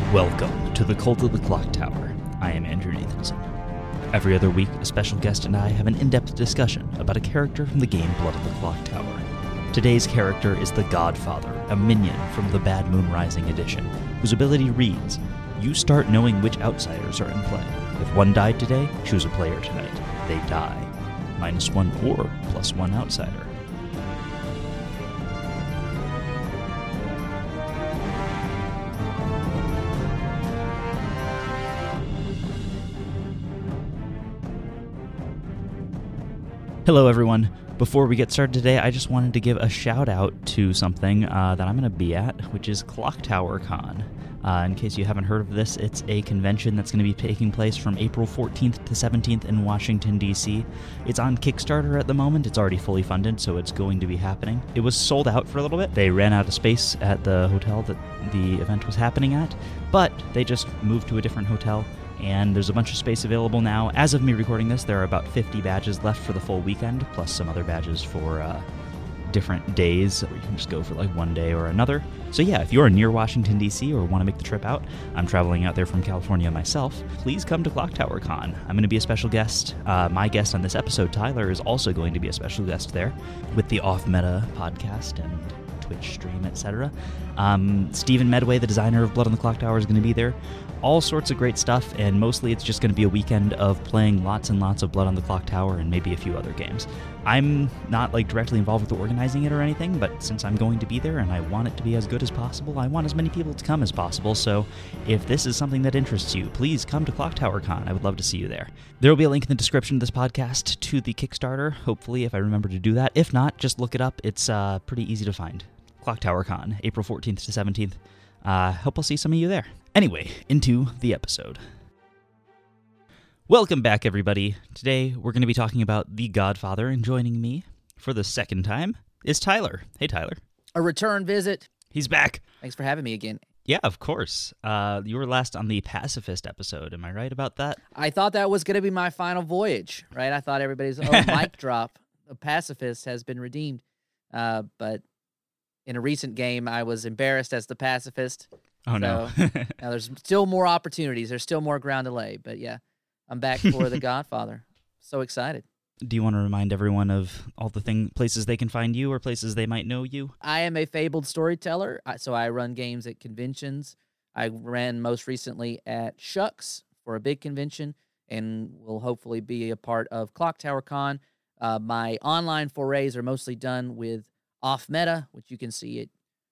Welcome to the Cult of the Clock Tower. I am Andrew Nathanson. Every other week, a special guest and I have an in-depth discussion about a character from the game Blood of the Clock Tower. Today's character is the Godfather, a minion from the Bad Moon Rising edition, whose ability reads, you start knowing which outsiders are in play. If one died today, choose a player tonight. They die. -1 or +1 outsider. Hello everyone. Before we get started today, I just wanted to give a shout out to something that I'm going to be at, which is Clocktower Con. In case you haven't heard of this, it's a convention that's going to be taking place from April 14th to 17th in Washington, D.C. It's on Kickstarter at the moment. It's already fully funded, so it's going to be happening. It was sold out for a little bit. They ran out of space at the hotel that the event was happening at, but they just moved to a different hotel, and there's a bunch of space available now. As of me recording this, there are about 50 badges left for the full weekend, plus some other badges for different days, or you can just go for like one day or another. So yeah, if you're near Washington, D.C. or want to make the trip out, I'm traveling out there from California myself, please come to Clocktower Con. I'm going to be a special guest. My guest on this episode, Tyler, is also going to be a special guest there with the Off Meta podcast and Twitch stream, etc. Stephen Medway, the designer of Blood on the Clock Tower, is going to be there. All sorts of great stuff, and mostly it's just going to be a weekend of playing lots and lots of Blood on the Clock Tower and maybe a few other games. I'm not directly involved with organizing it or anything, but since I'm going to be there and I want it to be as good as possible, I want as many people to come as possible. So if this is something that interests you, please come to Clocktower Con. I would love to see you there. There will be a link in the description of this podcast to the Kickstarter, hopefully, if I remember to do that. If not, just look it up. It's pretty easy to find. Clocktower Con, April 14th to 17th. Hope I'll see some of you there. Anyway, into the episode. Welcome back, everybody. Today, we're going to be talking about The Godfather, and joining me for the second time is Tyler. Hey, Tyler. A return visit. He's back. Thanks for having me again. Yeah, of course. You were last on the Pacifist episode. Am I right about that? I thought that was going to be my final voyage, right? I thought everybody's, mic drop. A pacifist has been redeemed. But in a recent game, I was embarrassed as the pacifist. Oh, no. Now there's still more opportunities. There's still more ground to lay. But yeah, I'm back for The Godfather. So excited. Do you want to remind everyone of all the places they can find you or places they might know you? I am a fabled storyteller, so I run games at conventions. I ran most recently at Shucks for a big convention, and will hopefully be a part of Clocktower Con. My online forays are mostly done with Off Meta, which you can see at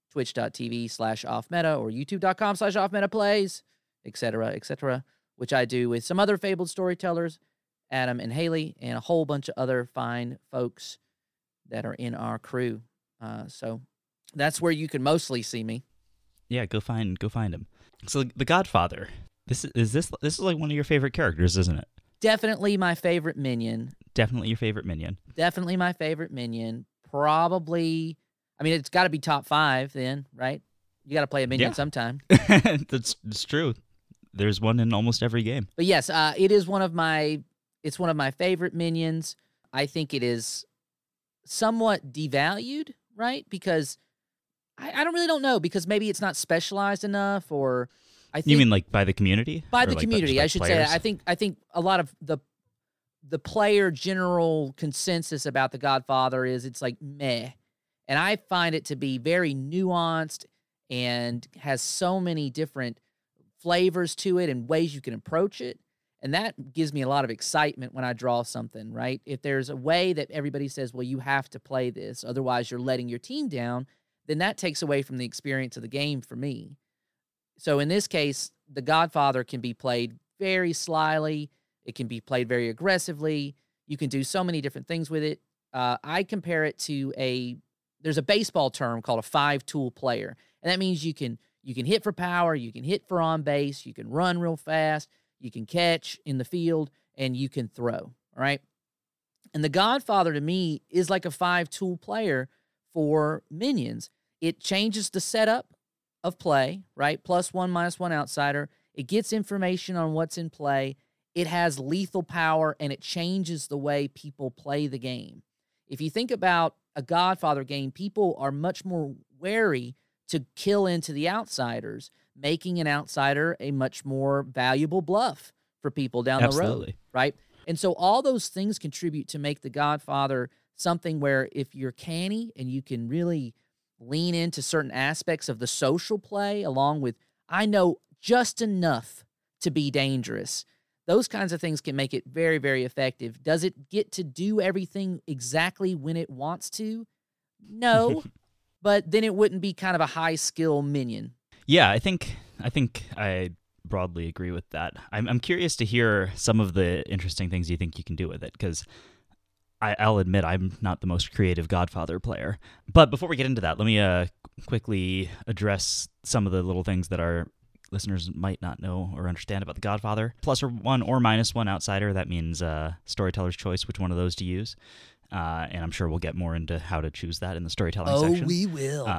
twitch.tv/offmeta or youtube.com/offmetaplays, etc., which I do with some other fabled storytellers, Adam and Haley, and a whole bunch of other fine folks that are in our crew. So that's where you can mostly see me. Yeah, go find him. So The Godfather. This is like one of your favorite characters, isn't it? Definitely my favorite minion. Definitely your favorite minion. Definitely my favorite minion. Probably, I mean, it's got to be top 5 then, right? You got to play a minion sometime. That's true. There's one in almost every game. But yes, it is one of my favorite minions. I think it is somewhat devalued, right? Because I don't know, because maybe it's not specialized enough, or I think you mean like by the community? By the community, I should say. I think a lot of the player general consensus about The Godfather is it's like meh. And I find it to be very nuanced and has so many different flavors to it and ways you can approach it. And that gives me a lot of excitement when I draw something, right? If there's a way that everybody says, well, you have to play this, otherwise you're letting your team down, then that takes away from the experience of the game for me. So in this case, The Godfather can be played very slyly. It can be played very aggressively. You can do so many different things with it. I compare it to there's a baseball term called a 5-tool player. And that means you can hit for power, you can hit for on base, you can run real fast, you can catch in the field, and you can throw, all right? And The Godfather, to me, is like a 5-tool player for minions. It changes the setup of play, right? +1, -1 outsider. It gets information on what's in play. It has lethal power, and it changes the way people play the game. If you think about a Godfather game, people are much more wary to kill into the outsiders making an outsider a much more valuable bluff for people down the road, right? And so all those things contribute to make The Godfather something where if you're canny and you can really lean into certain aspects of the social play along with, I know just enough to be dangerous. Those kinds of things can make it very, very effective. Does it get to do everything exactly when it wants to? No, but then it wouldn't be kind of a high-skill minion. Yeah, I think I broadly agree with that. I'm curious to hear some of the interesting things you think you can do with it, because I'll admit I'm not the most creative Godfather player. But before we get into that, let me quickly address some of the little things that our listeners might not know or understand about The Godfather. +1 or -1 outsider, that means storyteller's choice, which one of those to use. And I'm sure we'll get more into how to choose that in the storytelling section. Oh, we will.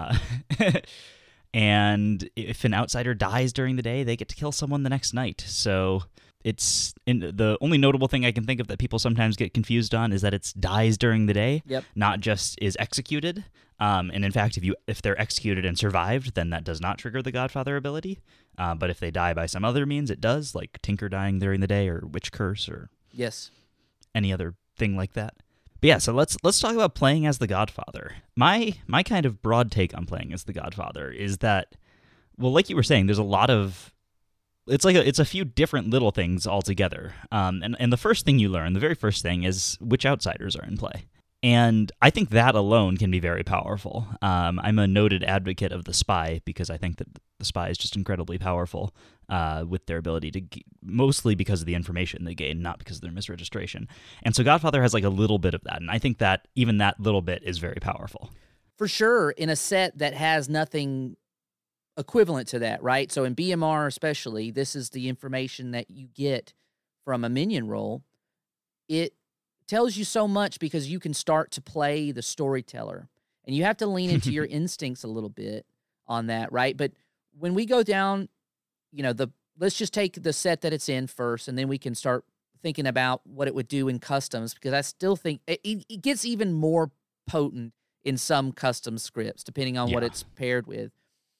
And if an outsider dies during the day, they get to kill someone the next night. So it's the only notable thing I can think of that people sometimes get confused on is that it's dies during the day, not just is executed. And in fact, if they're executed and survived, then that does not trigger the Godfather ability. But if they die by some other means, it does, like Tinker dying during the day or Witch Curse or any other thing like that. But yeah, so let's talk about playing as the Godfather. My kind of broad take on playing as the Godfather is that, well, like you were saying, there's a lot of it's a few different little things all together. And the first thing you learn, the very first thing, is which outsiders are in play. And I think that alone can be very powerful. I'm a noted advocate of the spy because I think that the spy is just incredibly powerful with their ability to, mostly because of the information they gain, not because of their misregistration. And so Godfather has like a little bit of that, and I think that even that little bit is very powerful. For sure, in a set that has nothing equivalent to that, right? So in BMR especially, this is the information that you get from a minion roll. It tells you so much because you can start to play the storyteller, and you have to lean into your instincts a little bit on that, right? But when we go down, let's just take the set that it's in first, and then we can start thinking about what it would do in customs, because I still think it gets even more potent in some custom scripts, depending on what it's paired with.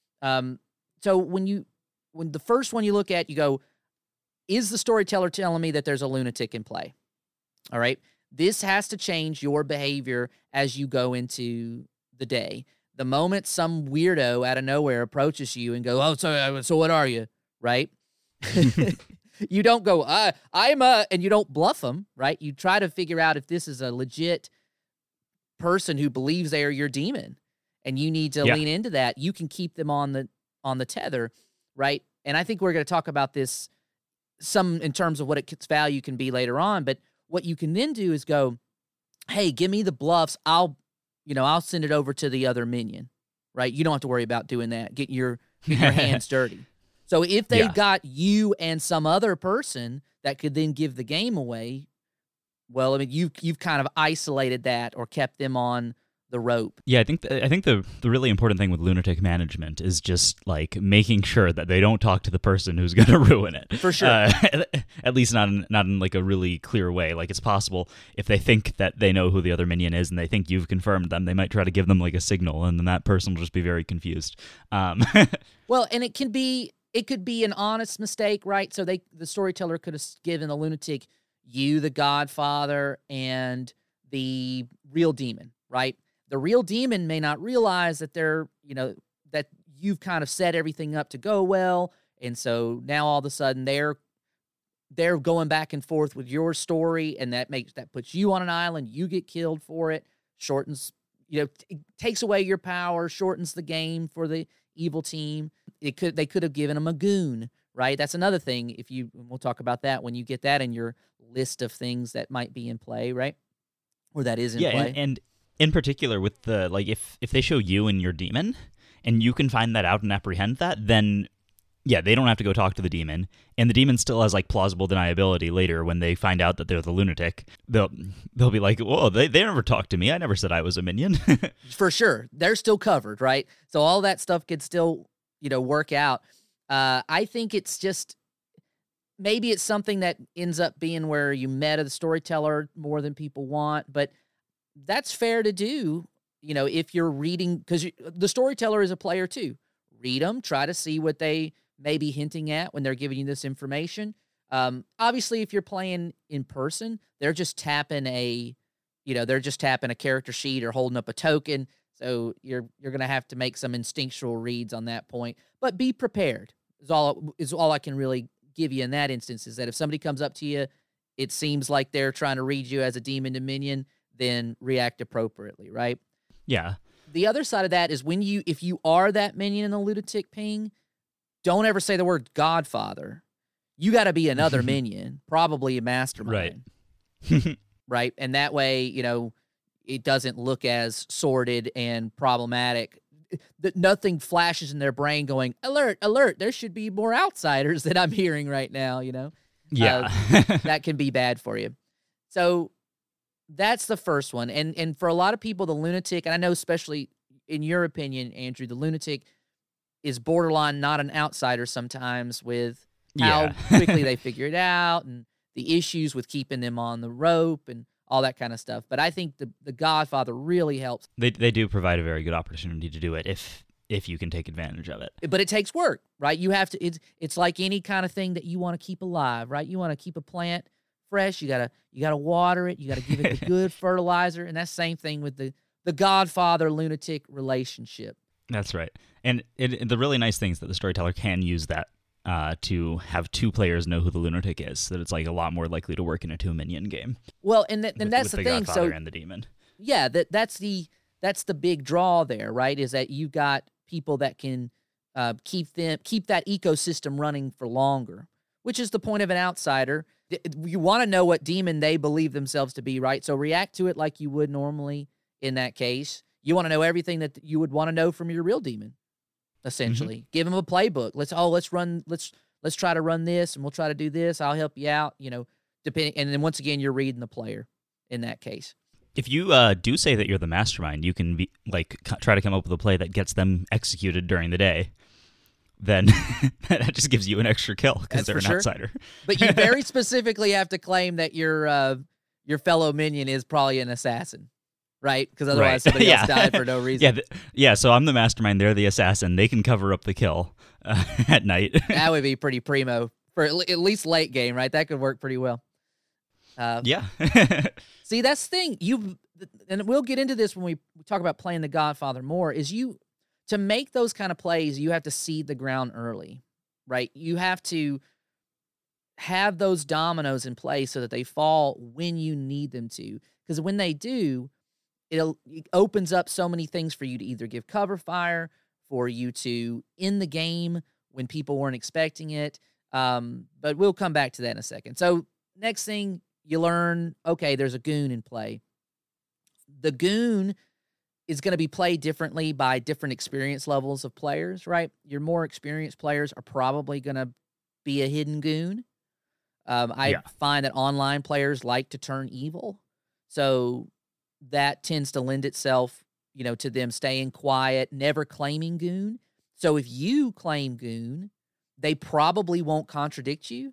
So when the first one you look at, you go, is the storyteller telling me that there's a lunatic in play? All right. This has to change your behavior as you go into the day. The moment some weirdo out of nowhere approaches you and go, oh, so what are you? Right? You don't go, and you don't bluff them, right? You try to figure out if this is a legit person who believes they are your demon, and you need to lean into that. You can keep them on the tether, right? And I think we're going to talk about this some in terms of what its value can be later on, but what you can then do is go, hey, give me the bluffs. I'll send it over to the other minion, right? You don't have to worry about doing that, getting your hands dirty. So if they've got you and some other person that could then give the game away, well, I mean, you've kind of isolated that or kept them on the rope. Yeah, I think the really important thing with lunatic management is just like making sure that they don't talk to the person who's going to ruin it. For sure. At least not in like a really clear way. Like, it's possible if they think that they know who the other minion is and they think you've confirmed them, they might try to give them like a signal, and then that person will just be very confused. Well, and it could be an honest mistake, right? So the storyteller could have given the lunatic you, the Godfather, and the real demon, right? The real demon may not realize that that you've kind of set everything up to go well, and so now all of a sudden they're going back and forth with your story, and that puts you on an island. You get killed for it. Shortens, it takes away your power, shortens the game for the evil team. They could have given him a goon, right? That's another thing. We'll talk about that when you get that in your list of things that might be in play, right? Or that is in play. and in particular with the, like, if they show you and your demon and you can find that out and apprehend that, then they don't have to go talk to the demon, and the demon still has like plausible deniability later when they find out that they're the lunatic. They'll be like, whoa, they never talked to me. I never said I was a minion. For sure. They're still covered, right? So all that stuff could still, work out. I think it's just, maybe it's something that ends up being where you meta the storyteller more than people want, but that's fair to do, if you're reading, because the storyteller is a player too. Read them, try to see what they maybe hinting at when they're giving you this information. Obviously, if you're playing in person, they're just tapping a character sheet or holding up a token. So you're going to have to make some instinctual reads on that point. But be prepared is all I can really give you in that instance, is that if somebody comes up to you, it seems like they're trying to read you as a demon to minion, then react appropriately, right? Yeah. The other side of that is if you are that minion in the lunatic ping, don't ever say the word Godfather. You got to be another minion, probably a mastermind. Right. Right? And that way, it doesn't look as sordid and problematic. Nothing flashes in their brain going, alert, alert, there should be more outsiders that I'm hearing right now, Yeah. That can be bad for you. So that's the first one. And for a lot of people, the lunatic, and I know especially in your opinion, Andrew, the lunatic is borderline not an outsider sometimes with how quickly they figure it out and the issues with keeping them on the rope and all that kind of stuff. But I think the Godfather really helps. They do provide a very good opportunity to do it if you can take advantage of it. But it takes work, right? You have to. It's like any kind of thing that you want to keep alive, right? You want to keep a plant fresh. You gotta water it. You gotta give it the good fertilizer, and that's the same thing with the Godfather lunatic relationship. That's right. And the really nice thing is that the storyteller can use that to have two players know who the lunatic is, so that it's like a lot more likely to work in a 2-minion game. Well, and that's the thing. Godfather and the demon. Yeah, that's the big draw there, right? Is that you got people that can keep that ecosystem running for longer, which is the point of an outsider. You want to know what demon they believe themselves to be, right? So react to it like you would normally in that case. You want to know everything that you would want to know from your real demon, essentially. Mm-hmm. Give them a playbook. Let's try to run this, and we'll try to do this. I'll help you out, depending. And then once again, you're reading the player in that case. If you do say that you're the mastermind, you can be try to come up with a play that gets them executed during the day. Then that just gives you an extra kill because they're an outsider. But you very specifically have to claim that your fellow minion is probably an assassin, right? Because otherwise somebody else died for no reason. Yeah. So I'm the mastermind. They're the assassin. They can cover up the kill at night. That would be pretty primo for at least late game, right? That could work pretty well. Yeah. See, that's the thing. And we'll get into this when we talk about playing the Godfather more, is to make those kind of plays, you have to seed the ground early, right? You have to have those dominoes in place so that they fall when you need them to. Because when they do, it opens up so many things for you to either give cover fire, for you to end the game when people weren't expecting it. But we'll come back to that in a second. So next thing you learn, okay, there's a goon in play. The goon is going to be played differently by different experience levels of players, right? Your more experienced players are probably going to be a hidden goon. I find that online players like to turn evil. So that tends to lend itself, to them staying quiet, never claiming goon. So if you claim goon, they probably won't contradict you.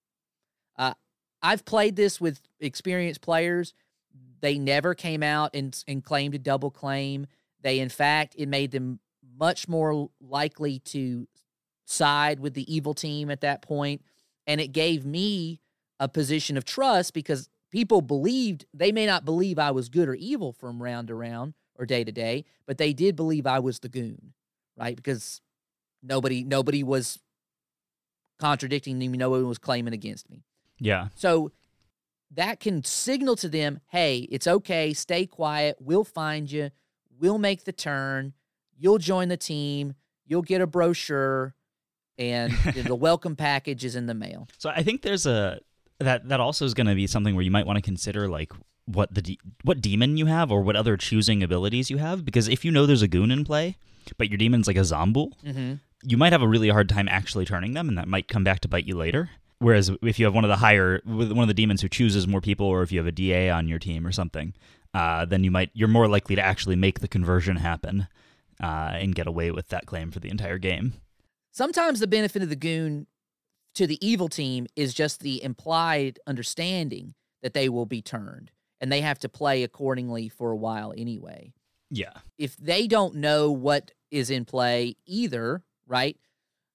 I've played this with experienced players. They never came out and claimed a double claim. In fact, it made them much more likely to side with the evil team at that point. And it gave me a position of trust because people believed, they may not believe I was good or evil from round to round or day to day, but they did believe I was the goon, right? Because nobody was contradicting me. No one was claiming against me. Yeah. So that can signal to them, hey, it's okay, stay quiet, we'll find you, we'll make the turn, you'll join the team, you'll get a brochure, and the welcome package is in the mail. So I think there's that also is going to be something where you might want to consider what demon you have or what other choosing abilities you have, because if you know there's a goon in play, but your demon's like a Zombool, you might have a really hard time actually turning them, and that might come back to bite you later. Whereas if you have one of the demons who chooses more people, or if you have a DA on your team or something, then you're more likely to actually make the conversion happen and get away with that claim for the entire game. Sometimes the benefit of the goon to the evil team is just the implied understanding that they will be turned, and they have to play accordingly for a while anyway. Yeah. If they don't know what is in play either, right?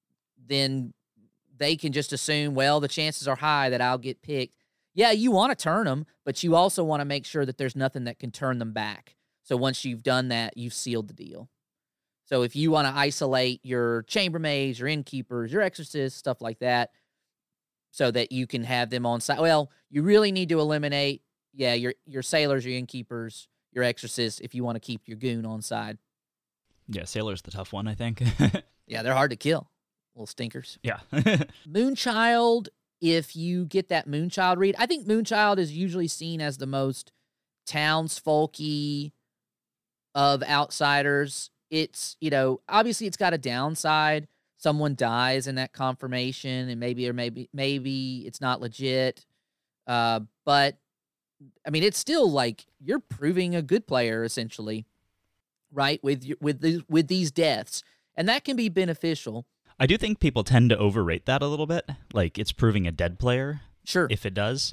then they can just assume, well, the chances are high that I'll get picked. Yeah, you want to turn them, but you also want to make sure that there's nothing that can turn them back. So once you've done that, you've sealed the deal. So if you want to isolate your chambermaids, your innkeepers, your exorcists, stuff like that, so that you can have them on side. Well, you really need to eliminate, your sailors, your innkeepers, your exorcists, if you want to keep your goon on side. Yeah, sailor's the tough one, I think. Yeah, they're hard to kill. Little stinkers. Yeah. Moonchild, if you get that Moonchild read, I think Moonchild is usually seen as the most townsfolky of outsiders. It's, obviously it's got a downside. Someone dies in that confirmation, and maybe it's not legit. But I mean, it's still like you're proving a good player essentially, right? With these deaths, and that can be beneficial. I do think people tend to overrate that a little bit. Like, it's proving a dead player. Sure. If it does.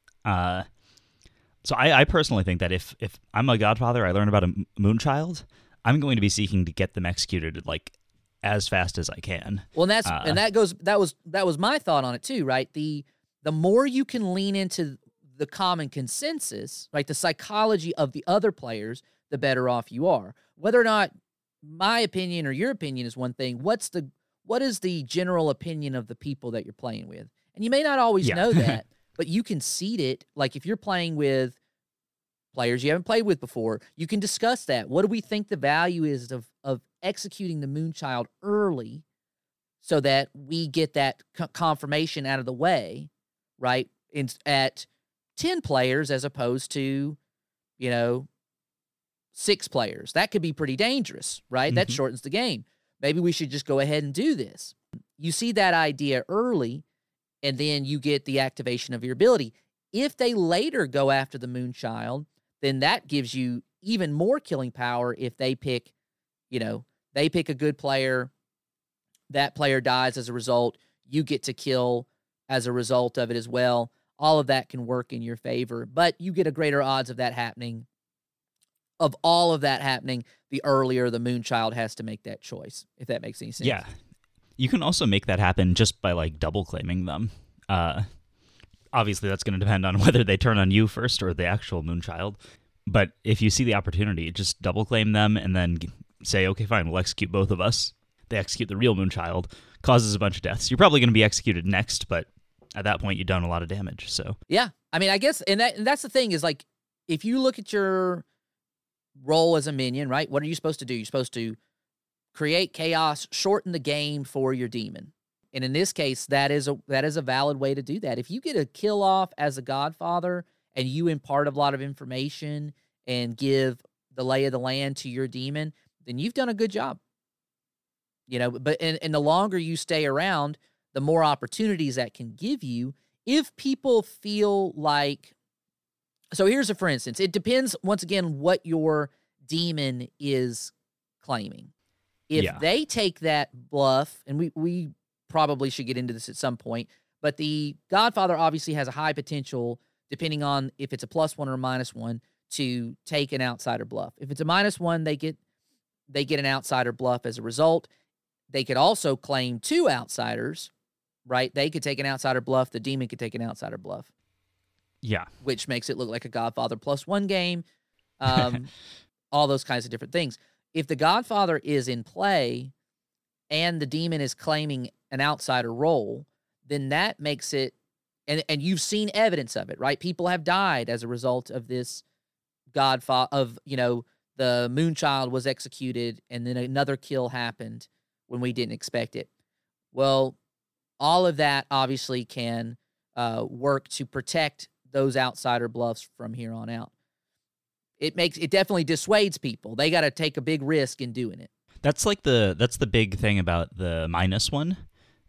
So I personally think that if I'm a Godfather, I learn about a Moonchild, I'm going to be seeking to get them executed like as fast as I can. Well, and that was my thought on it too, right? The more you can lean into the common consensus, right, the psychology of the other players, the better off you are. Whether or not my opinion or your opinion is one thing, what is the general opinion of the people that you're playing with? And you may not always know that, but you can seed it. Like if you're playing with players you haven't played with before, you can discuss that. What do we think the value is of executing the Moonchild early so that we get that confirmation out of the way, right? At 10 players as opposed to, 6 players. That could be pretty dangerous, right? Mm-hmm. That shortens the game. Maybe we should just go ahead and do this. You see that idea early, and then you get the activation of your ability. If they later go after the Moonchild, then that gives you even more killing power if they pick, they pick a good player, that player dies as a result, you get to kill as a result of it as well. All of that can work in your favor, but you get a greater odds of that happening. Of all of that happening, the earlier the Moonchild has to make that choice, if that makes any sense. Yeah. You can also make that happen just by, like, double-claiming them. Obviously, that's going to depend on whether they turn on you first or the actual Moonchild. But if you see the opportunity, just double-claim them and then say, okay, fine, we'll execute both of us. They execute the real Moonchild, causes a bunch of deaths. You're probably going to be executed next, but at that point, you've done a lot of damage. So yeah. I mean, I guess, and that's the thing is, like, if you look at your role as a minion, right? What are you supposed to do? You're supposed to create chaos, shorten the game for your demon. And in this case, that is a valid way to do that. If you get a kill off as a Godfather and you impart a lot of information and give the lay of the land to your demon, then you've done a good job. But and the longer you stay around, the more opportunities that can give you. If people feel like, so here's for instance, it depends, once again, what your demon is claiming. If they take that bluff, and we probably should get into this at some point, but the Godfather obviously has a high potential, depending on if it's a +1 or a -1, to take an outsider bluff. If it's a -1, they get an outsider bluff as a result. They could also claim 2 outsiders, right? They could take an outsider bluff. The demon could take an outsider bluff. Yeah. Which makes it look like a Godfather +1 game. All those kinds of different things. If the Godfather is in play and the demon is claiming an outsider role, then that makes it, and you've seen evidence of it, right? People have died as a result of this Godfather, the Moonchild was executed and then another kill happened when we didn't expect it. Well, all of that obviously can work to protect those outsider bluffs from here on out. It definitely dissuades people. They got to take a big risk in doing it. That's the big thing about the -1.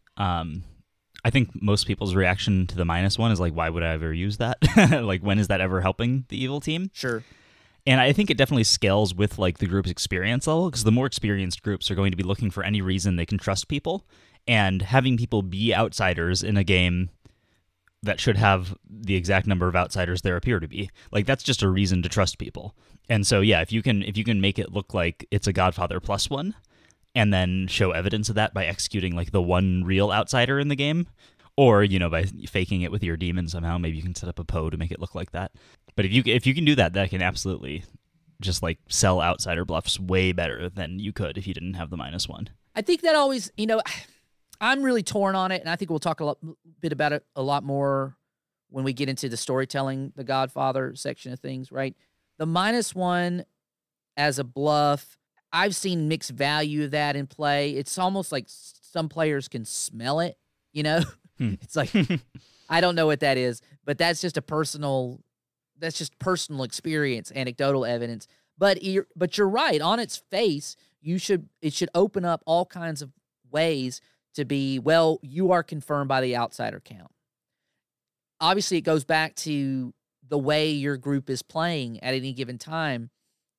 I think most people's reaction to the -1 is like, why would I ever use that? Like, when is that ever helping the evil team? Sure. And I think it definitely scales with like the group's experience level, because the more experienced groups are going to be looking for any reason they can trust people, and having people be outsiders in a game that should have the exact number of outsiders there appear to be, like, that's just a reason to trust people. And so, yeah, if you can make it look like it's a Godfather +1, and then show evidence of that by executing like the one real outsider in the game. Or, by faking it with your demon somehow. Maybe you can set up a Poe to make it look like that. But if you can do that, that can absolutely just like sell outsider bluffs way better than you could if you didn't have the -1. I think that always, I'm really torn on it, and I think we'll talk a bit about it a lot more when we get into the storytelling, the Godfather section of things, right? The -1 as a bluff, I've seen mixed value of that in play. It's almost like some players can smell it, It's like, I don't know what that is, but that's just personal experience, anecdotal evidence. But you're right. On its face, it should open up all kinds of ways to be, well, you are confirmed by the outsider count. Obviously, it goes back to the way your group is playing at any given time.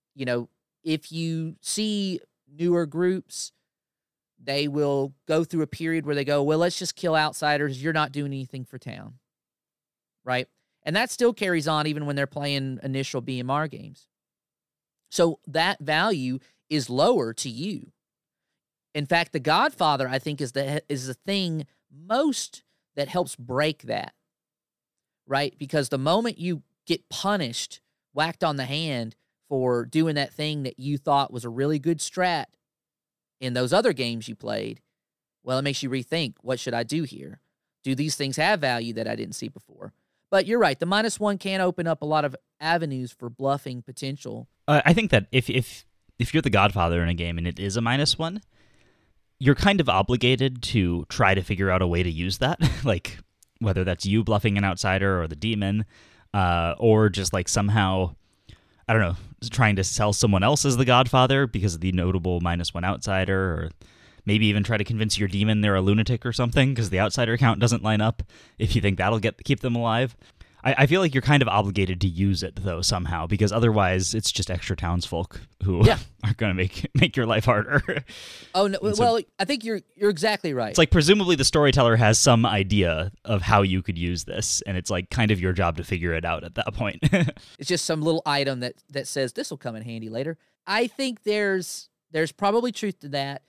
If you see newer groups, they will go through a period where they go, well, let's just kill outsiders. You're not doing anything for town, right? And that still carries on even when they're playing initial BMR games. So that value is lower to you. In fact, the Godfather, I think, is the thing most that helps break that, right? Because the moment you get punished, whacked on the hand for doing that thing that you thought was a really good strat in those other games you played, well, it makes you rethink, what should I do here? Do these things have value that I didn't see before? But you're right, the -1 can open up a lot of avenues for bluffing potential. I think that if you're the Godfather in a game and it is a -1, you're kind of obligated to try to figure out a way to use that, like whether that's you bluffing an outsider or the demon, or just like somehow, I don't know, trying to sell someone else as the Godfather because of the notable -1 outsider, or maybe even try to convince your demon they're a lunatic or something because the outsider count doesn't line up if you think that'll keep them alive. I feel like you're kind of obligated to use it, though, somehow, because otherwise it's just extra townsfolk who are going to make your life harder. Oh, no, well, I think you're exactly right. It's like presumably the storyteller has some idea of how you could use this, and it's like kind of your job to figure it out at that point. It's just some little item that says this will come in handy later. I think there's probably truth to that.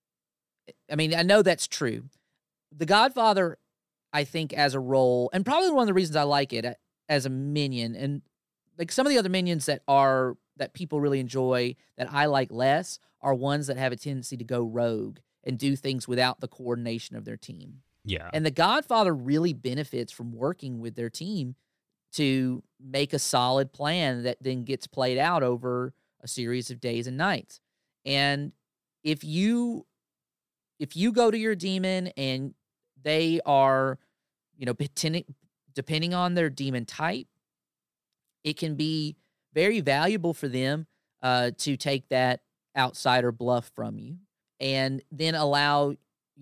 I mean, I know that's true. The Godfather, I think, as a role, and probably one of the reasons I like it as a minion, and like some of the other minions that people really enjoy that I like less, are ones that have a tendency to go rogue and do things without the coordination of their team. Yeah. And the Godfather really benefits from working with their team to make a solid plan that then gets played out over a series of days and nights. And if you go to your demon and they are, depending on their demon type, it can be very valuable for them to take that outsider bluff from you, and then allow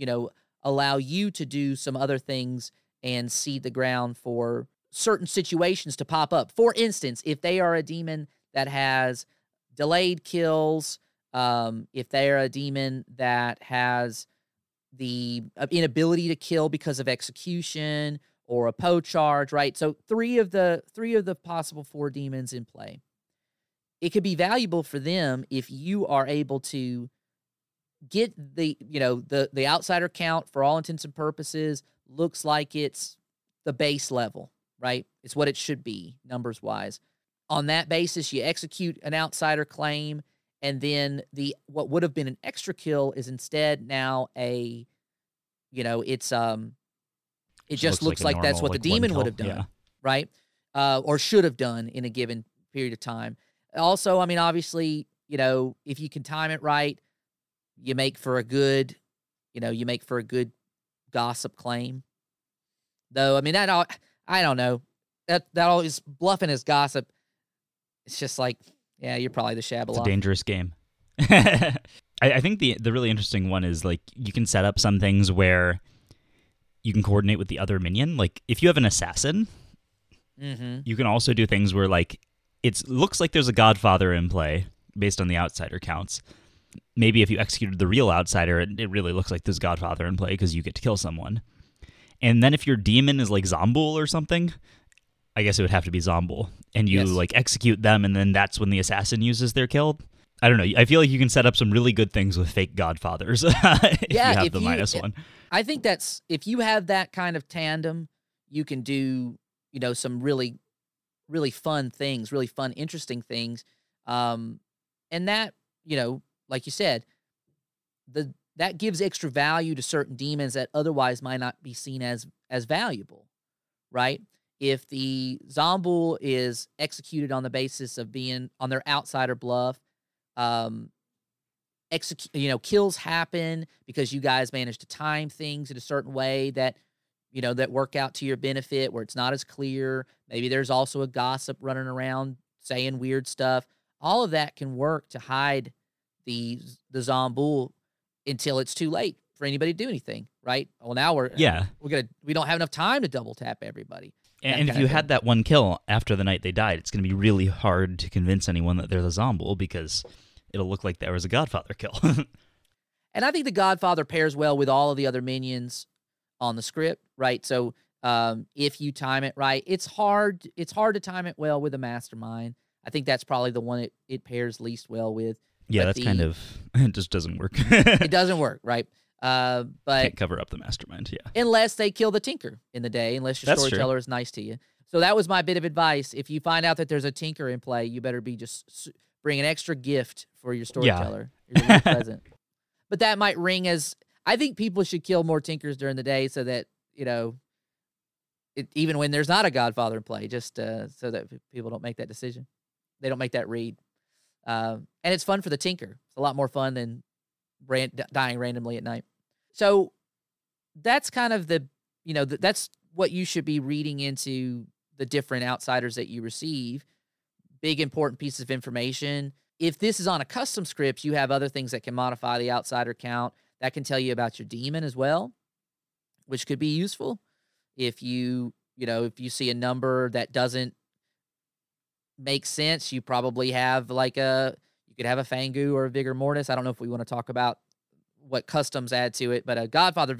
you to do some other things and seed the ground for certain situations to pop up. For instance, if they are a demon that has delayed kills, if they are a demon that has the inability to kill because of execution or a Poe charge, right? So three of the possible 4 demons in play. It could be valuable for them if you are able to get the outsider count, for all intents and purposes, looks like it's the base level, right? It's what it should be, numbers wise. On that basis, you execute an outsider claim, and then what would have been an extra kill is instead now it just looks like that's what the demon would have done, right? Or should have done in a given period of time. Also, I mean, obviously, if you can time it right, you make for a good gossip claim. Though, I mean, I don't know. That always bluffing as gossip. It's just like, yeah, you're probably the Shabaloth. It's a dangerous game. I think the really interesting one is, like, you can set up some things where you can coordinate with the other minion. Like, if you have an assassin, you can also do things where, like, it looks like there's a Godfather in play based on the outsider counts. Maybe if you executed the real outsider, it really looks like there's Godfather in play because you get to kill someone. And then if your demon is like Zombuul or something, I guess it would have to be Zombuul, and you like execute them, and then that's when the assassin uses their kill. I don't know. I feel like you can set up some really good things with fake Godfathers if you have the -1. I think that's, if you have that kind of tandem, you can do, some really, really fun things, really fun, interesting things. And that, like you said, that gives extra value to certain demons that otherwise might not be seen as valuable, right? If the Zombuul is executed on the basis of being on their outsider bluff, kills happen because you guys managed to time things in a certain way that, that work out to your benefit, where it's not as clear. Maybe there's also a gossip running around saying weird stuff. All of that can work to hide the Zombuul until it's too late for anybody to do anything, right? Well, now we don't have enough time to double tap everybody. And if you had that one kill after the night they died, it's going to be really hard to convince anyone that they're the Zombuul, because it'll look like there was a Godfather kill. And I think the Godfather pairs well with all of the other minions on the script, right? So if you time it right, it's hard to time it well with a Mastermind. I think that's probably the one it pairs least well with. Yeah, that's it just doesn't work. It doesn't work, right? But can't cover up the Mastermind, yeah. Unless they kill the Tinker in the day, unless your storyteller is nice to you. So that was my bit of advice. If you find out that there's a Tinker in play, you better be just bring an extra gift for your storyteller. Yeah. Your present. But that might ring as, I think people should kill more Tinkers during the day so that, even when there's not a Godfather in play, just so that people don't make that decision. They don't make that read. And it's fun for the Tinker. It's a lot more fun than dying randomly at night. So that's kind of that's what you should be reading into the different outsiders that you receive. Big, important pieces of information. If this is on a custom script, you have other things that can modify the outsider count. That can tell you about your demon as well, which could be useful. If you see a number that doesn't make sense, you probably have you could have a Fangu or a Vigor Mortis. I don't know if we want to talk about what customs add to it, but a Godfather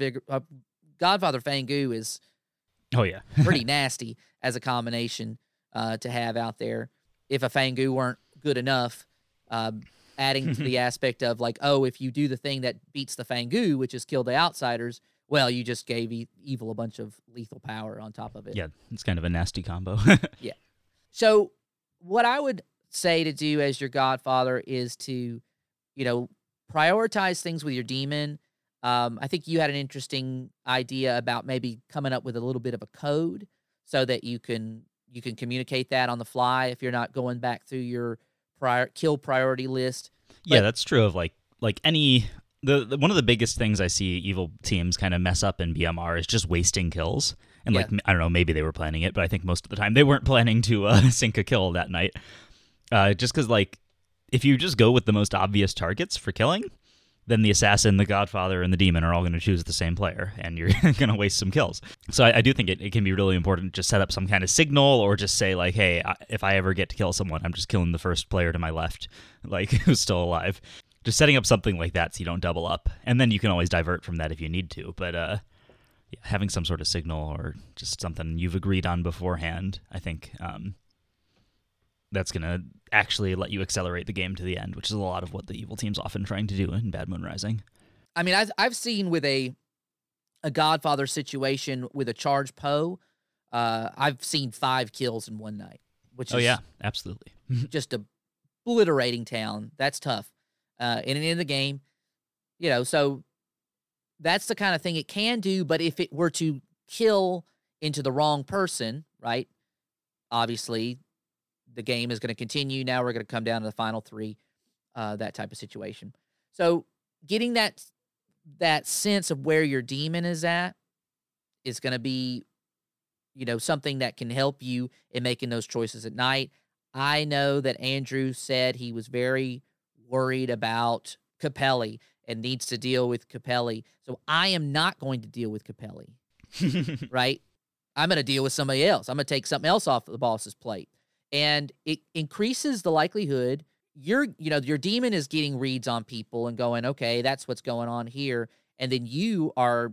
Fangu is pretty nasty as a combination to have out there. If a Fangu weren't good enough, adding to the aspect of if you do the thing that beats the Fangu, which is kill the outsiders, well, you just gave evil a bunch of lethal power on top of it. Yeah, it's kind of a nasty combo. Yeah. So what I would say to do as your Godfather is to, prioritize things with your demon. I think you had an interesting idea about maybe coming up with a little bit of a code so that you can communicate that on the fly if you're not going back through your kill priority list. Yeah, that's true of any one of the biggest things I see evil teams kind of mess up in BMR is just wasting kills. And I don't know, maybe they were planning it, but I think most of the time they weren't planning to sink a kill that night. Just because if you just go with the most obvious targets for killing, then the assassin, the Godfather, and the demon are all going to choose the same player, and you're going to waste some kills. So I do think it can be really important to set up some kind of signal, or just say hey, if I ever get to kill someone, I'm just killing the first player to my left, who's still alive. Just setting up something like that so you don't double up, and then you can always divert from that if you need to. But having some sort of signal or just something you've agreed on beforehand, I think that's going to actually let you accelerate the game to the end, which is a lot of what the evil team's often trying to do in Bad Moon Rising. I mean, I've seen with a Godfather situation with a charge Poe, I've seen 5 kills in one night, which is absolutely just obliterating town. That's tough. In the game, so that's the kind of thing it can do. But if it were to kill into the wrong person, right, obviously the game is going to continue. Now we're going to come down to the final 3, that type of situation. So getting that sense of where your demon is at is going to be, something that can help you in making those choices at night. I know that Andrew said he was very worried about Capelli and needs to deal with Capelli. So I am not going to deal with Capelli, right? I'm going to deal with somebody else. I'm going to take something else off the boss's plate. And it increases the likelihood your demon is getting reads on people and going, okay, that's what's going on here. And then you're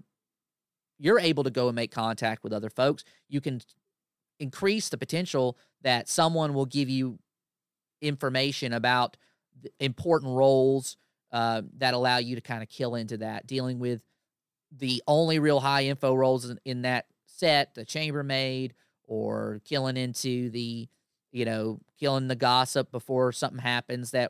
able to go and make contact with other folks. You can increase the potential that someone will give you information about important roles that allow you to kind of kill into that, dealing with the only real high info roles in that set, the chambermaid, or killing into the, killing the gossip before something happens that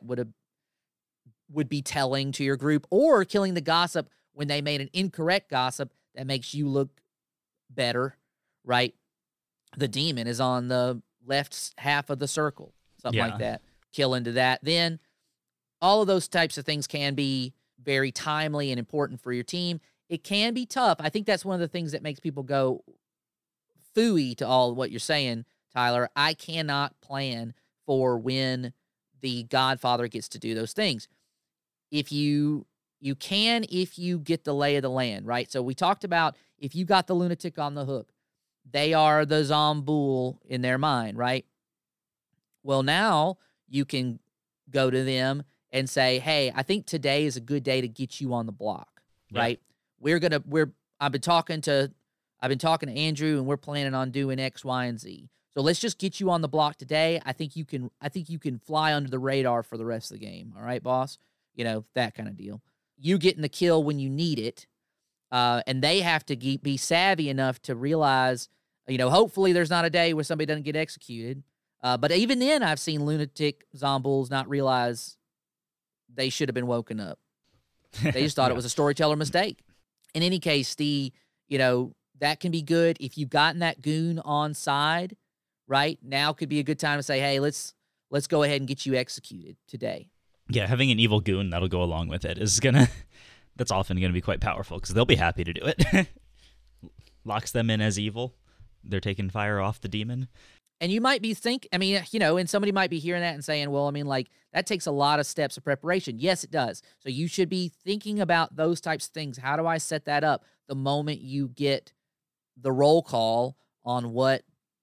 would be telling to your group, or killing the gossip when they made an incorrect gossip that makes you look better, right? The demon is on the left half of the circle, something like that. Kill into that. Then all of those types of things can be very timely and important for your team. It can be tough. I think that's one of the things that makes people go phooey to all what you're saying, Tyler. I cannot plan for when the Godfather gets to do those things. If you can, if you get the lay of the land, right? So we talked about if you got the lunatic on the hook, they are the Zombuul in their mind, right? Well, now you can go to them and say, hey, I think today is a good day to get you on the block, right? I've been talking to Andrew, and we're planning on doing X, Y, and Z. So let's just get you on the block today. I think you can fly under the radar for the rest of the game. All right, boss? That kind of deal. You getting the kill when you need it. And they have to be savvy enough to realize, hopefully there's not a day where somebody doesn't get executed. But even then, I've seen lunatic Zombuuls not realize they should have been woken up. They just thought it was a storyteller mistake. In any case, that can be good. If you've gotten that goon on side, right, now could be a good time to say, hey, let's go ahead and get you executed today. Yeah, having an evil goon that'll go along with it that's often gonna be quite powerful because they'll be happy to do it. Locks them in as evil. They're taking fire off the demon. And you might be and somebody might be hearing that and saying, well, that takes a lot of steps of preparation. Yes, it does. So you should be thinking about those types of things. How do I set that up the moment you get the roll call on what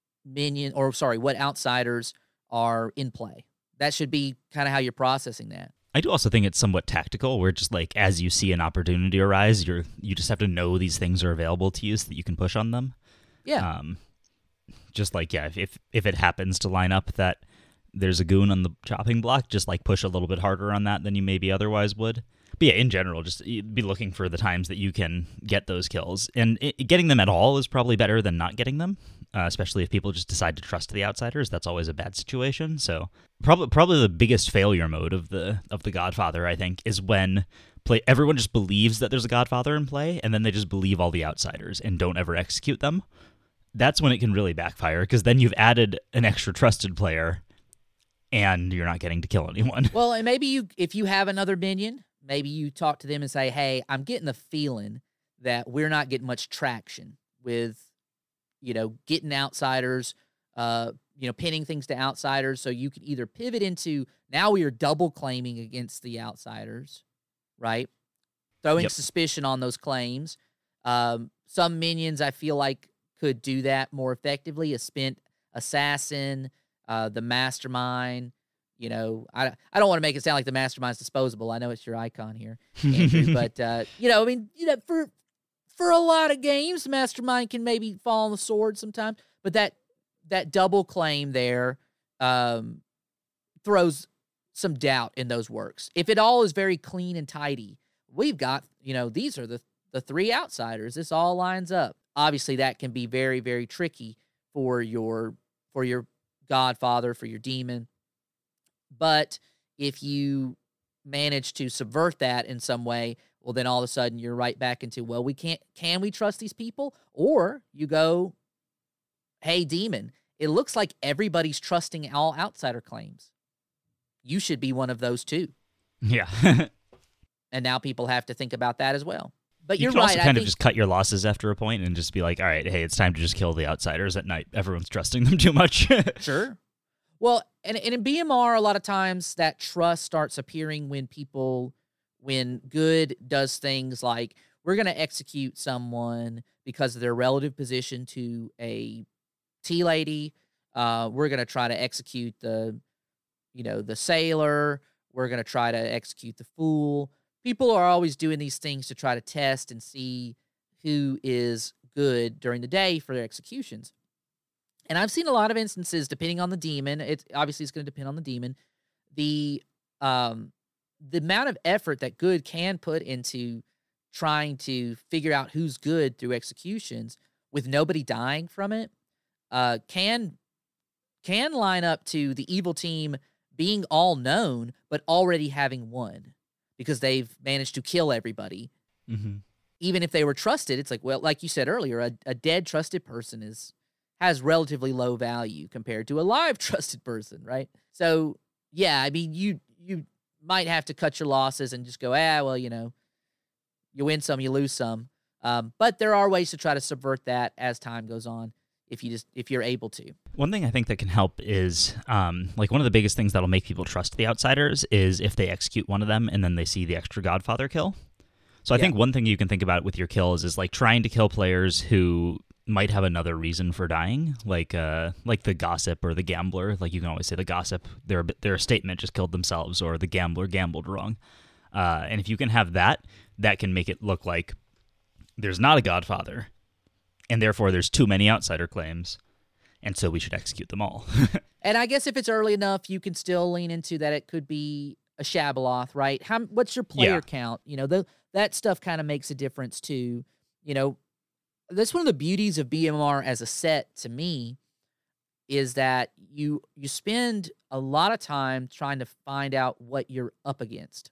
outsiders are in play? That should be kind of how you're processing that. I do also think it's somewhat tactical, where just like as you see an opportunity arise, you just have to know these things are available to you so that you can push on them. Yeah. Just like, if it happens to line up that there's a goon on the chopping block, just like push a little bit harder on that than you maybe otherwise would. But yeah, in general, just be looking for the times that you can get those kills. And getting them at all is probably better than not getting them, especially if people just decide to trust the outsiders. That's always a bad situation. So probably the biggest failure mode of the Godfather, I think, is when everyone just believes that there's a Godfather in play, and then they just believe all the outsiders and don't ever execute them. That's when it can really backfire, because then you've added an extra trusted player, and you're not getting to kill anyone. Well, and maybe if you have another minion, maybe you talk to them and say, hey, I'm getting the feeling that we're not getting much traction with, getting outsiders, pinning things to outsiders. So you could either pivot into, now we are double claiming against the outsiders, right? Throwing suspicion on those claims. Some minions I feel like could do that more effectively. A spent assassin, the mastermind. I don't want to make it sound like the mastermind's disposable. I know it's your icon here, Andrew, but for a lot of games, mastermind can maybe fall on the sword sometimes. But that double claim there throws some doubt in those works. If it all is very clean and tidy, we've got these are the three outsiders. This all lines up. Obviously, that can be very, very tricky for your Godfather, for your demon. But if you manage to subvert that in some way, well, then all of a sudden you're right back into, well, can we trust these people? Or you go, hey, demon, it looks like everybody's trusting all outsider claims. You should be one of those too. Yeah. And now people have to think about that as well. But you're right. You can also kind of just cut your losses after a point and just be like, all right, hey, it's time to just kill the outsiders at night. Everyone's trusting them too much. Sure. Well, and in BMR, a lot of times that trust starts appearing when good does things like, we're going to execute someone because of their relative position to a tea lady. We're going to try to execute the sailor. We're going to try to execute the fool. People are always doing these things to try to test and see who is good during the day for their executions. And I've seen a lot of instances, depending on the demon, it's going to depend on the demon. The the amount of effort that good can put into trying to figure out who's good through executions with nobody dying from it, can line up to the evil team being all known, but already having won because they've managed to kill everybody. Mm-hmm. Even if they were trusted, it's like, well, like you said earlier, a dead trusted person has relatively low value compared to a live trusted person, right? So yeah, I mean, you might have to cut your losses and just go, well, you win some, you lose some. But there are ways to try to subvert that as time goes on if you're able to. One thing I think that can help is, like one of the biggest things that'll make people trust the outsiders is if they execute one of them and then they see the extra Godfather kill. So I think one thing you can think about with your kills is like trying to kill players who might have another reason for dying, like the gossip or the gambler. Like you can always say the gossip, their statement just killed themselves, or the gambler gambled wrong. And if you can have that can make it look like there's not a Godfather, and therefore there's too many outsider claims, and so we should execute them all. And I guess if it's early enough, you can still lean into that it could be a Shabaloth, right? What's your player count? That stuff kind of makes a difference too. That's one of the beauties of BMR as a set to me, is that you spend a lot of time trying to find out what you're up against.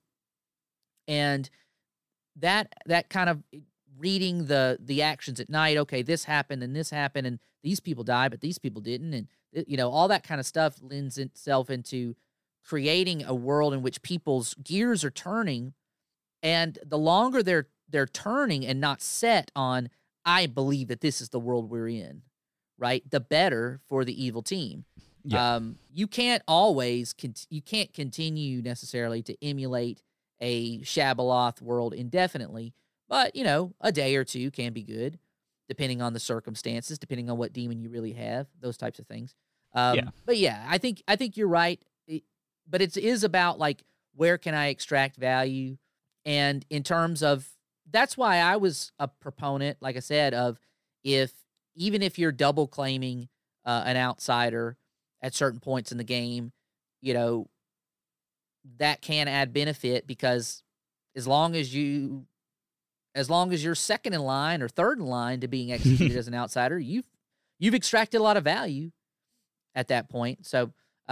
And that kind of reading the actions at night, okay, this happened and these people died, but these people didn't. And, all that kind of stuff lends itself into creating a world in which people's gears are turning. And the longer they're turning and not set on, I believe that this is the world we're in, right? The better for the evil team. Yeah. You can't always, you can't continue necessarily to emulate a Shabaloth world indefinitely, but, a day or two can be good, depending on the circumstances, depending on what demon you really have, those types of things. But yeah, I think you're right. But it is about like, where can I extract value? And in terms of, that's why I was a proponent, like I said, of even if you're double claiming an outsider at certain points in the game, that can add benefit, because as long as you're second in line or third in line to being executed as an outsider, you've extracted a lot of value at that point. So,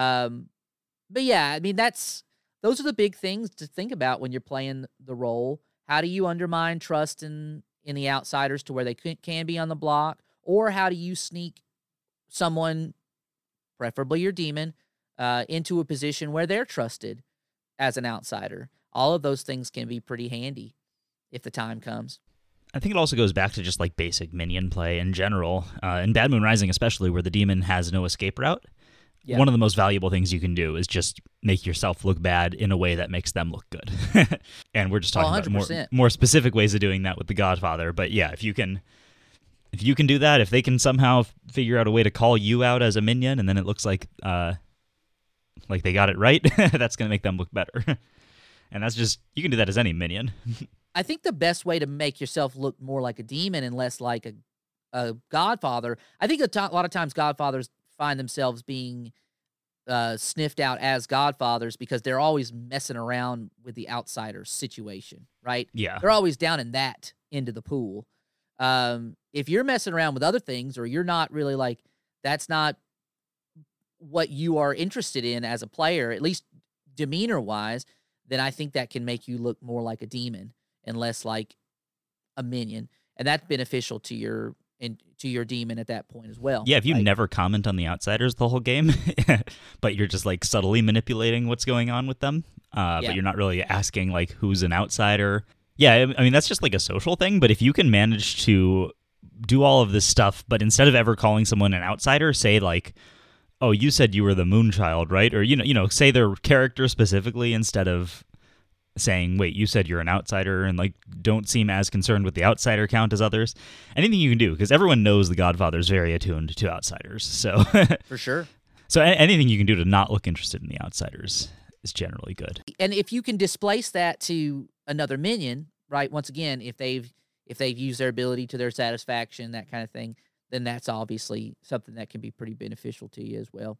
but yeah, I mean, those are the big things to think about when you're playing the role. How do you undermine trust in the outsiders to where they can be on the block? Or how do you sneak someone, preferably your demon, into a position where they're trusted as an outsider? All of those things can be pretty handy if the time comes. I think it also goes back to just like basic minion play in general, in Bad Moon Rising especially, where the demon has no escape route. Yeah. One of the most valuable things you can do is just make yourself look bad in a way that makes them look good. And we're just talking about more specific ways of doing that with the Godfather. But yeah, if you can do that, if they can somehow figure out a way to call you out as a minion, and then it looks like they got it right, that's going to make them look better. And that's just, you can do that as any minion. I think the best way to make yourself look more like a demon and less like a Godfather, I think a lot of times Godfathers find themselves being sniffed out as Godfathers because they're always messing around with the outsider situation, right? Yeah. They're always down in that end of the pool. If you're messing around with other things, or you're not really like, that's not what you are interested in as a player, at least demeanor-wise, then I think that can make you look more like a demon and less like a minion. And that's beneficial to your demon at that point as well. Yeah, if you never comment on the outsiders the whole game, but you're just like subtly manipulating what's going on with them, but you're not really asking like who's an outsider. Yeah, I mean, that's just like a social thing, but if you can manage to do all of this stuff, but instead of ever calling someone an outsider, say like, oh, you said you were the Moonchild, right? Or, say their character specifically instead of saying, wait, you said you're an outsider, and like don't seem as concerned with the outsider count as others. Anything you can do, because everyone knows the Godfather's very attuned to outsiders. So for sure. So anything you can do to not look interested in the outsiders is generally good. And if you can displace that to another minion, right? Once again, if they've used their ability to their satisfaction, that kind of thing, then that's obviously something that can be pretty beneficial to you as well.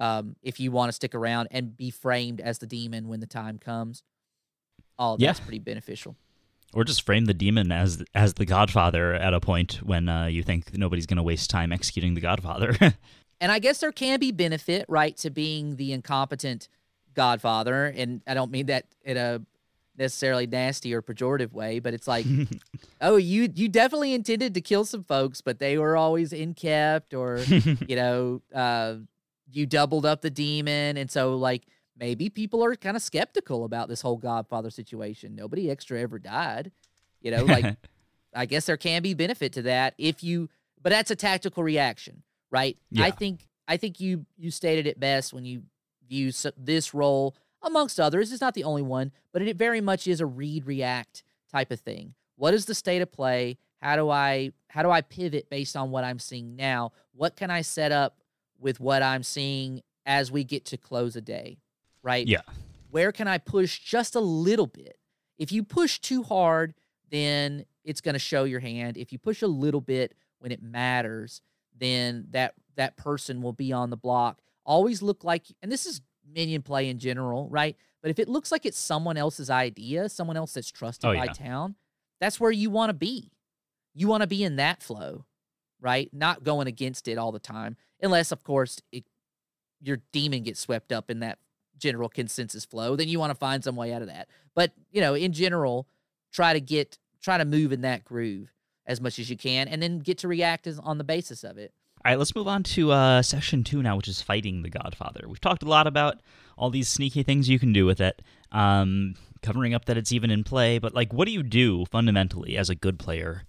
if you want to stick around and be framed as the demon when the time comes. All that's pretty beneficial. Or just frame the demon as the Godfather at a point when you think nobody's going to waste time executing the Godfather. And I guess there can be benefit, right, to being the incompetent Godfather. And I don't mean that in a necessarily nasty or pejorative way, but it's like, oh, you definitely intended to kill some folks, but they were always inkept, or, you know, you doubled up the demon. And so, like, maybe people are kind of skeptical about this whole Godfather situation. Nobody extra ever died. You know, like, I guess there can be benefit to that but that's a tactical reaction, right? Yeah. I think you stated it best when you view this role, amongst others. It's not the only one, but it very much is a read-react type of thing. What is the state of play? How do I pivot based on what I'm seeing now? What can I set up with what I'm seeing as we get to close a day, right? Yeah. Where can I push just a little bit? If you push too hard, then it's going to show your hand. If you push a little bit when it matters, then that person will be on the block. Always look like, and this is minion play in general, right? But if it looks like it's someone else's idea, someone else that's trusted by town, that's where you want to be. You want to be in that flow, right? Not going against it all the time, unless, of course, your demon gets swept up in that general consensus flow. Then you want to find some way out of that. But, you know, in general, try to move in that groove as much as you can, and then get to react on the basis of it. All right, let's move on to Session 2 now, which is fighting the Godfather. We've talked a lot about all these sneaky things you can do with it, covering up that it's even in play, but, like, what do you do fundamentally as a good player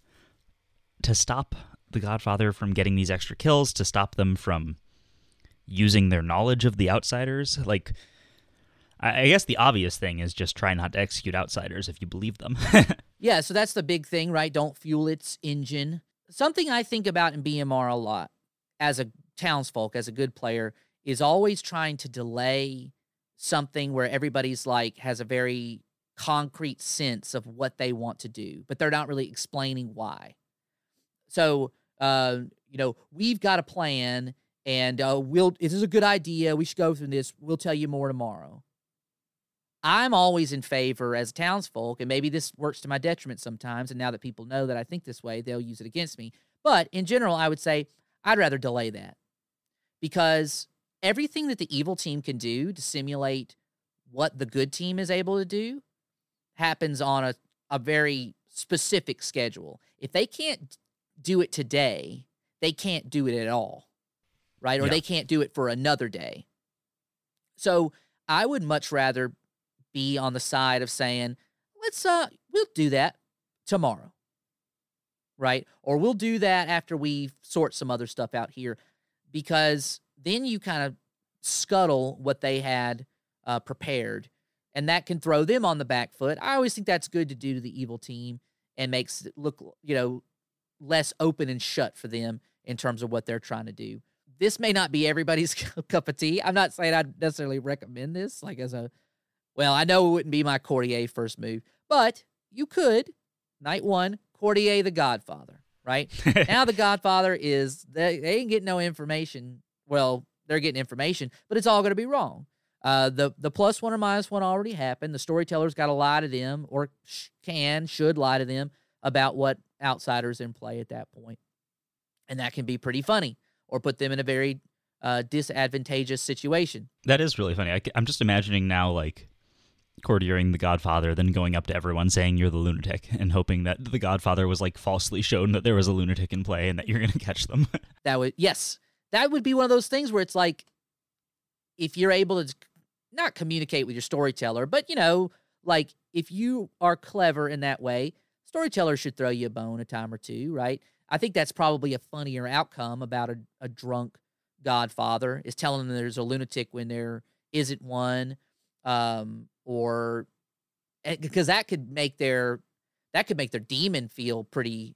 to stop the Godfather from getting these extra kills, to stop them from using their knowledge of the outsiders? Like, I guess the obvious thing is just try not to execute outsiders if you believe them. Yeah, so that's the big thing, right? Don't fuel its engine. Something I think about in BMR a lot as a townsfolk, as a good player, is always trying to delay something where everybody's like has a very concrete sense of what they want to do, but they're not really explaining why. So, you know, we've got a plan, and this is a good idea. We should go through this. We'll tell you more tomorrow. I'm always in favor as townsfolk, and maybe this works to my detriment sometimes, and now that people know that I think this way, they'll use it against me. But in general, I would say I'd rather delay that, because everything that the evil team can do to simulate what the good team is able to do happens on a very specific schedule. If they can't do it today, they can't do it at all, right? Or they can't do it for another day. So I would much rather be on the side of saying, we'll do that tomorrow, right? Or we'll do that after we sort some other stuff out here, because then you kind of scuttle what they had prepared, and that can throw them on the back foot. I always think that's good to do to the evil team, and makes it look, you know, less open and shut for them in terms of what they're trying to do. This may not be everybody's cup of tea. I'm not saying I'd necessarily recommend this, like well, I know it wouldn't be my Courtier first move, but you could, night one, Courtier the Godfather, right? Now the Godfather they ain't getting no information. Well, they're getting information, but it's all going to be wrong. The +1 or -1 already happened. The storyteller's got to lie to them, or should lie to them about what outsiders in play at that point. And that can be pretty funny, or put them in a very disadvantageous situation. That is really funny. I'm just imagining now, like, courtiering the Godfather, then going up to everyone saying you're the lunatic, and hoping that the Godfather was, like, falsely shown that there was a lunatic in play and that you're going to catch them. That would be one of those things where it's like, if you're able to not communicate with your storyteller, but, you know, like, if you are clever in that way, storyteller should throw you a bone a time or two, right? I think that's probably a funnier outcome about a drunk Godfather, is telling them there's a lunatic when there isn't one, or because that could make their demon feel pretty,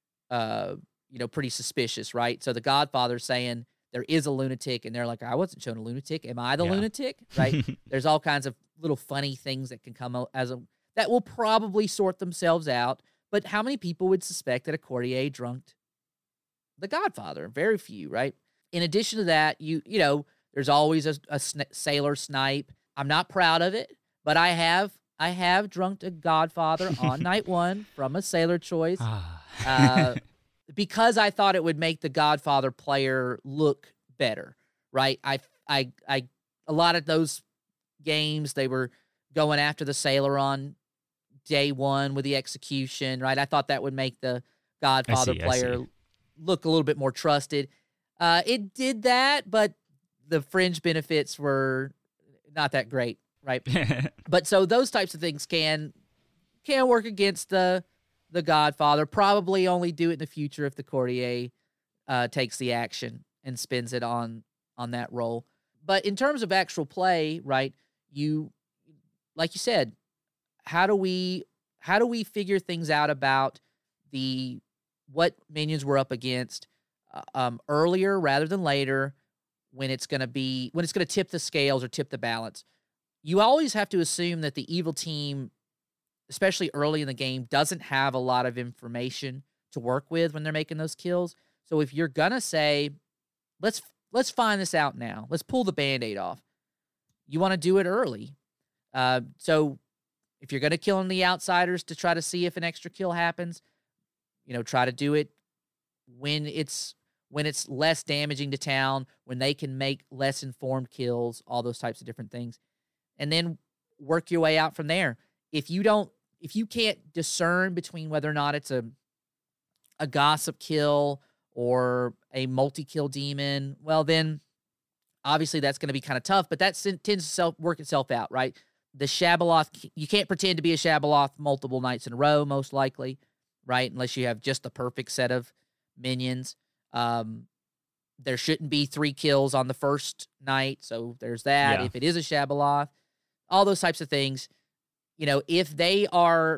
pretty suspicious, right? So the Godfather's saying there is a lunatic, and they're like, I wasn't shown a lunatic. Am I the lunatic? Right? There's all kinds of little funny things that can come out that will probably sort themselves out. But how many people would suspect that a courtier drunked the Godfather? Very few, right? In addition to that, you know, There's always a sailor snipe. I'm not proud of it, but I have drunked a Godfather on night 1 from a sailor choice because I thought it would make the Godfather player look better, right? A lot of those games, they were going after the sailor on day 1 with the execution, right? I thought that would make the Godfather player look a little bit more trusted. It did that, but the fringe benefits were not that great, right? But so those types of things can work against the Godfather. Probably only do it in the future if the courtier takes the action and spends it on that role. But in terms of actual play, right? Like you said, how do we figure things out about what minions we're up against earlier rather than later, when it's going to tip the scales or tip the balance? You always have to assume that the evil team, especially early in the game, doesn't have a lot of information to work with when they're making those kills. So if you're going to say, let's find this out now, let's pull the Band-Aid off, you want to do it early. So if you're going to kill in the outsiders to try to see if an extra kill happens, try to do it when it's less damaging to town, when they can make less informed kills, all those types of different things. And then work your way out from there. If you can't discern between whether or not it's a gossip kill or a multi-kill demon, well, then obviously that's going to be kind of tough, but that tends to work itself out, right? The Shabaloth, you can't pretend to be a Shabaloth multiple nights in a row, most likely, right? Unless you have just the perfect set of minions. There shouldn't be 3 kills on the first night, so there's that. Yeah. If it is a Shabaloth, all those types of things, if they are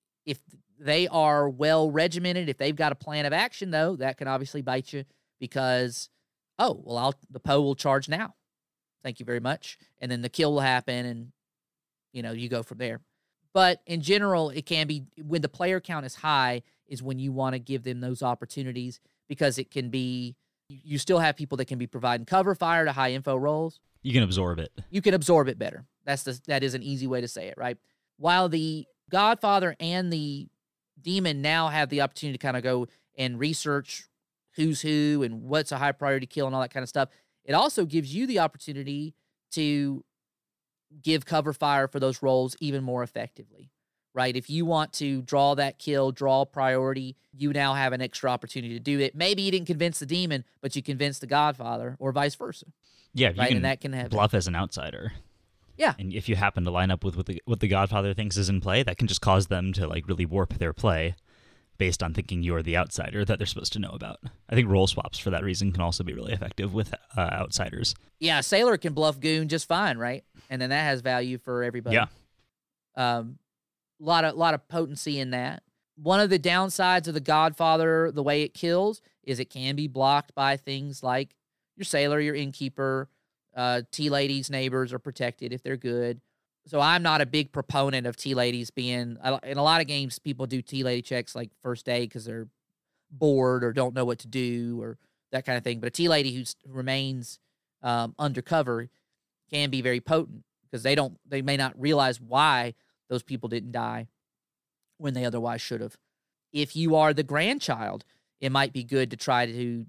well regimented, if they've got a plan of action, though, that can obviously bite you because, the Poe will charge now. Thank you very much. And then the kill will happen and, you go from there. But in general, it can be when the player count is high is when you want to give them those opportunities, because it can be, you still have people that can be providing cover fire to high info roles. You can absorb it. You can absorb it better. That is an easy way to say it, right? While the Godfather and the Demon now have the opportunity to kind of go and research who's who and what's a high priority kill and all that kind of stuff, it also gives you the opportunity to give cover fire for those roles even more effectively, right? If you want to draw that kill, draw priority, you now have an extra opportunity to do it. Maybe you didn't convince the Demon, but you convinced the Godfather, or vice versa. Yeah, right? And that can have bluff as an outsider. Yeah. And if you happen to line up with what the Godfather thinks is in play, that can just cause them to really warp their play based on thinking you're the outsider that they're supposed to know about. I think role swaps for that reason can also be really effective with outsiders. Yeah, Sailor can bluff Goon just fine, right? And then that has value for everybody. Yeah. Lot of potency in that. One of the downsides of the Godfather, the way it kills, is it can be blocked by things like your Sailor, your Innkeeper. T-Lady's neighbors are protected if they're good. So I'm not a big proponent of T-Ladies being... In a lot of games, people do T-Lady checks like first day because they're bored or don't know what to do or that kind of thing. But a T-Lady who remains undercover can be very potent because they may not realize why those people didn't die when they otherwise should have. If you are the grandchild, it might be good to try to,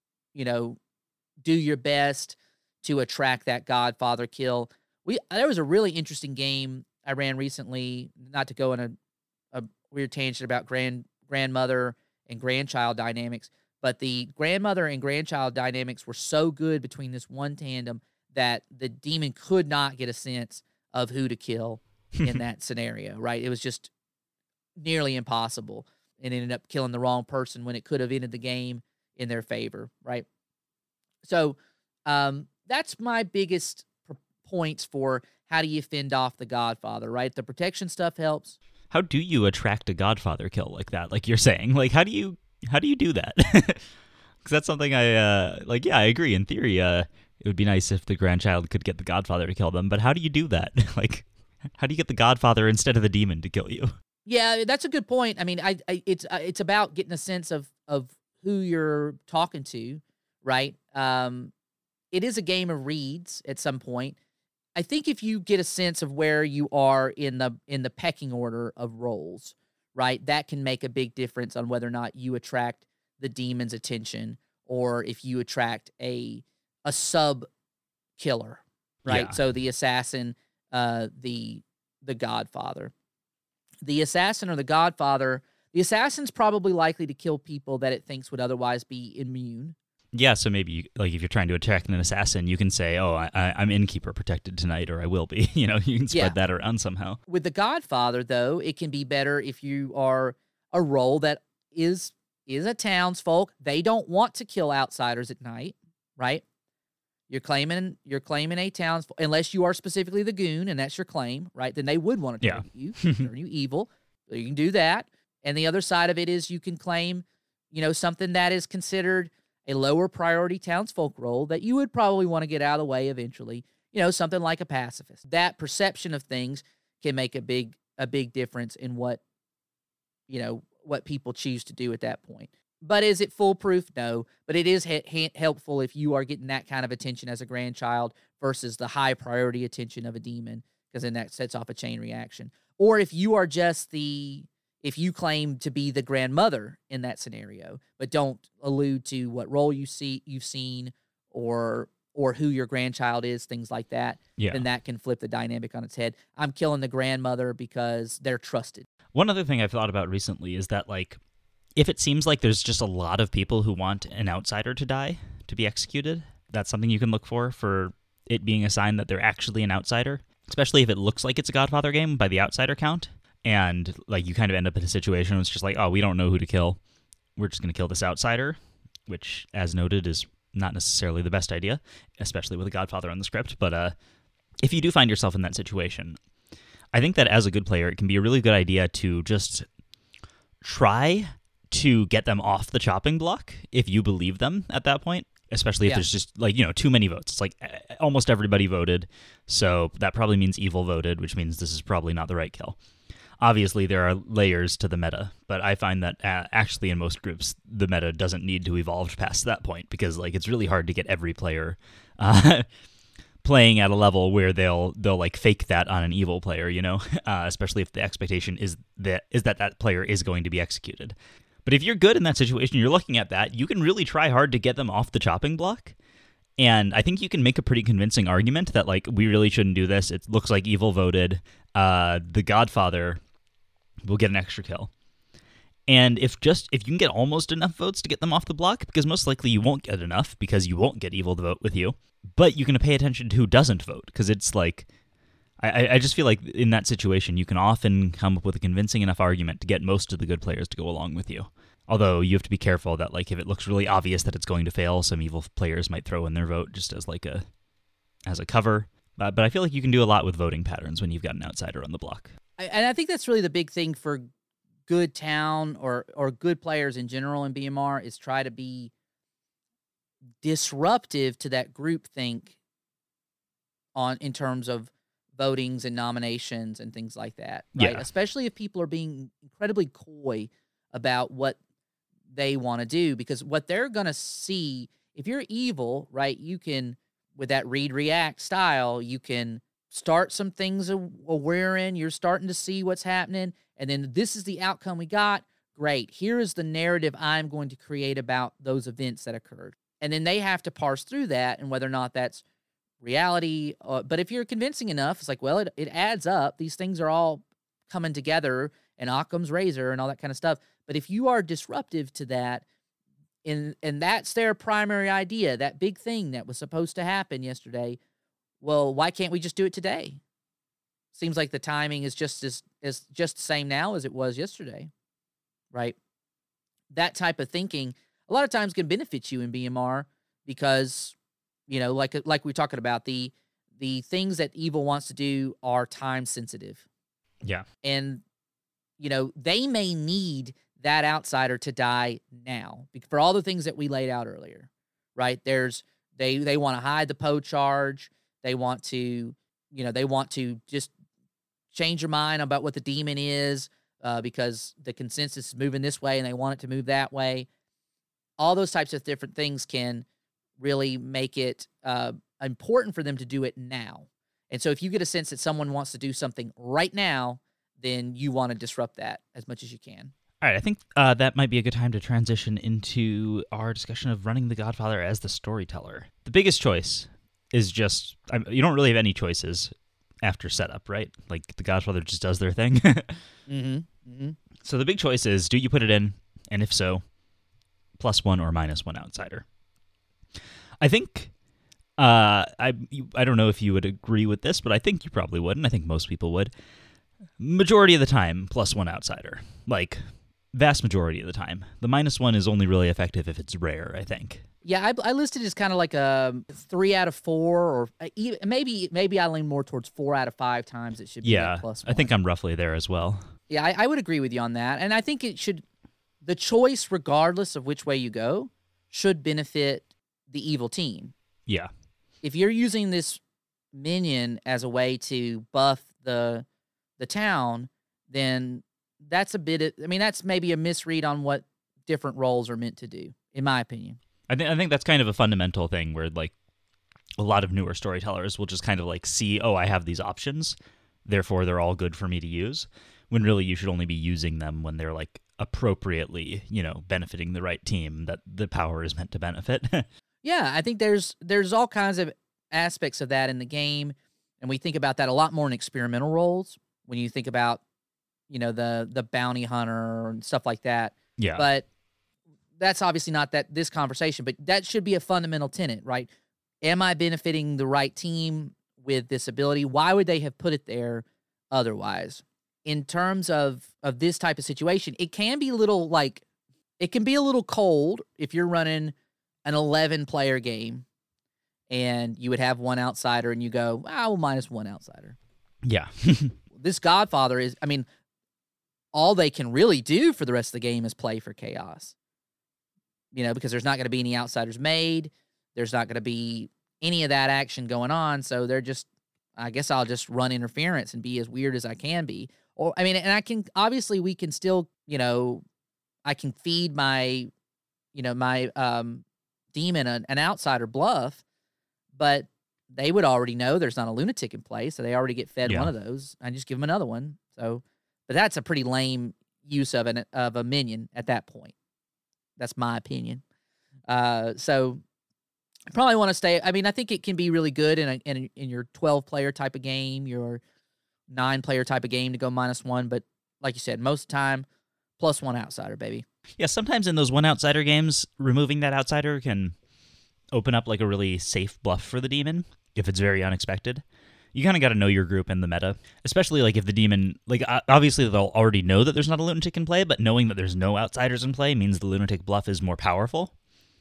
do your best to attract that Godfather kill. There was a really interesting game I ran recently, not to go in a weird tangent about grandmother and grandchild dynamics, but the grandmother and grandchild dynamics were so good between this one tandem that the Demon could not get a sense of who to kill in that scenario, right? It was just nearly impossible and ended up killing the wrong person when it could have ended the game in their favor, right? So that's my biggest points for how do you fend off the Godfather, right? The protection stuff helps. How do you attract a Godfather kill like that? Like you're saying, how do you do that? Because that's something I agree. In theory, it would be nice if the grandchild could get the Godfather to kill them, but how do you do that? How do you get the Godfather instead of the Demon to kill you? Yeah, that's a good point. I mean, it's about getting a sense of who you're talking to, right? it is a game of reads at some point. I think if you get a sense of where you are in the pecking order of roles, right, that can make a big difference on whether or not you attract the demon's attention or if you attract a sub killer, right? Yeah. So the assassin, the Godfather. The assassin or the Godfather, the assassin's probably likely to kill people that it thinks would otherwise be immune. Yeah, so maybe like if you're trying to attack an assassin, you can say, "Oh, I'm innkeeper protected tonight," or "I will be." You can spread that around somehow. With the Godfather, though, it can be better if you are a role that is a townsfolk. They don't want to kill outsiders at night, right? You're claiming a townsfolk, unless you are specifically the goon, and that's your claim, right? Then they would want to target you, turn you evil. So you can do that. And the other side of it is you can claim, something that is considered a lower priority townsfolk role that you would probably want to get out of the way eventually, something like a pacifist. That perception of things can make a big difference in what people choose to do at that point. But is it foolproof? No, but it is helpful if you are getting that kind of attention as a grandchild versus the high priority attention of a demon, because then that sets off a chain reaction. Or if you are just if you claim to be the grandmother in that scenario, but don't allude to what role you've seen or who your grandchild is, things like that, then that can flip the dynamic on its head. I'm killing the grandmother because they're trusted. One other thing I've thought about recently is that, like, if it seems like there's just a lot of people who want an outsider to die, to be executed, that's something you can look for it being a sign that they're actually an outsider, especially if it looks like it's a Godfather game by the outsider count. And like you kind of end up in a situation where it's just like, oh, we don't know who to kill. We're just going to kill this outsider, which, as noted, is not necessarily the best idea, especially with a Godfather on the script. But if you do find yourself in that situation, I think that as a good player, it can be a really good idea to just try to get them off the chopping block if you believe them at that point, especially if there's just like, too many votes. It's like almost everybody voted. So that probably means evil voted, which means this is probably not the right kill. Obviously, there are layers to the meta, but I find that actually in most groups, the meta doesn't need to evolve past that point because like it's really hard to get every player playing at a level where they'll like fake that on an evil player, especially if the expectation is that player is going to be executed. But if you're good in that situation, you're looking at that, you can really try hard to get them off the chopping block. And I think you can make a pretty convincing argument that like we really shouldn't do this. It looks like evil voted. The Godfather will get an extra kill. And if you can get almost enough votes to get them off the block, because most likely you won't get enough because you won't get evil to vote with you, but you can pay attention to who doesn't vote, because it's like, I just feel like in that situation you can often come up with a convincing enough argument to get most of the good players to go along with you. Although you have to be careful that like if it looks really obvious that it's going to fail, some evil players might throw in their vote just as like a cover. But I feel like you can do a lot with voting patterns when you've got an outsider on the block. And I think that's really the big thing for good town or good players in general in BMR is try to be disruptive to that groupthink in terms of votings and nominations and things like that, right? Yeah. Especially if people are being incredibly coy about what they want to do, because what they're going to see, if you're evil, right, you can, with that read-react style, you can start some things aware in, you're starting to see what's happening, and then this is the outcome we got. Great. Here is the narrative I'm going to create about those events that occurred. And then they have to parse through that and whether or not that's reality. But if you're convincing enough, it's like, well, it adds up. These things are all coming together, and Occam's razor and all that kind of stuff. But if you are disruptive to that, and that's their primary idea, that big thing that was supposed to happen yesterday, well, why can't we just do it today? Seems like the timing is just the same now as it was yesterday, right? That type of thinking a lot of times can benefit you in BMR because, like we're talking about, the things that evil wants to do are time sensitive. Yeah. And, they may need that outsider to die now for all the things that we laid out earlier, right? They want to hide the Poe charge. They want to just change your mind about what the demon is because the consensus is moving this way and they want it to move that way. All those types of different things can really make it important for them to do it now. And so if you get a sense that someone wants to do something right now, then you want to disrupt that as much as you can. All right, I think that might be a good time to transition into our discussion of running the Godfather as the storyteller. The biggest choice is just, you don't really have any choices after setup, right? Like, the Godfather just does their thing. So the big choice is, do you put it in? And if so, +1 or -1 outsider. I think, I don't know if you would agree with this, but I think you probably would, and I think most people would. Majority of the time, +1 outsider. Like, vast majority of the time. The -1 is only really effective if it's rare, I think. Yeah, I listed it as kind of like a 3 out of 4, or maybe I lean more towards 4 out of 5 times it should be +1. I think I'm roughly there as well. Yeah, I would agree with you on that. And I think the choice, regardless of which way you go, should benefit the evil team. Yeah. If you're using this minion as a way to buff the town, then that's that's maybe a misread on what different roles are meant to do, in my opinion. I think that's kind of a fundamental thing where, like, a lot of newer storytellers will just kind of, like, see, oh, I have these options, therefore they're all good for me to use, when really you should only be using them when they're, like, appropriately, benefiting the right team that the power is meant to benefit. Yeah, I think there's all kinds of aspects of that in the game, and we think about that a lot more in experimental roles when you think about, the bounty hunter and stuff like that. Yeah. But that's obviously not this conversation, but that should be a fundamental tenet, right? Am I benefiting the right team with this ability? Why would they have put it there otherwise? In terms of this type of situation, it can be a little cold if you're running an 11-player game and you would have one outsider and you go, -1 outsider. Yeah. This Godfather is, all they can really do for the rest of the game is play for chaos. Because there's not going to be any outsiders made. There's not going to be any of that action going on. So they're just, I guess I'll just run interference and be as weird as I can be. And I can, obviously we can still, I can feed my, my demon an outsider bluff, but they would already know there's not a lunatic in play. So they already get fed one of those. I just give them another one. So, but that's a pretty lame use of a minion at that point. That's my opinion. So I probably want to stay. I think it can be really good in your 12-player type of game, your 9-player type of game to go -1. But like you said, most of the time, +1 outsider, baby. Yeah, sometimes in those 1 outsider games, removing that outsider can open up like a really safe bluff for the demon if it's very unexpected. You kind of got to know your group in the meta, especially like if the demon, like obviously they'll already know that there's not a lunatic in play, but knowing that there's no outsiders in play means the lunatic bluff is more powerful.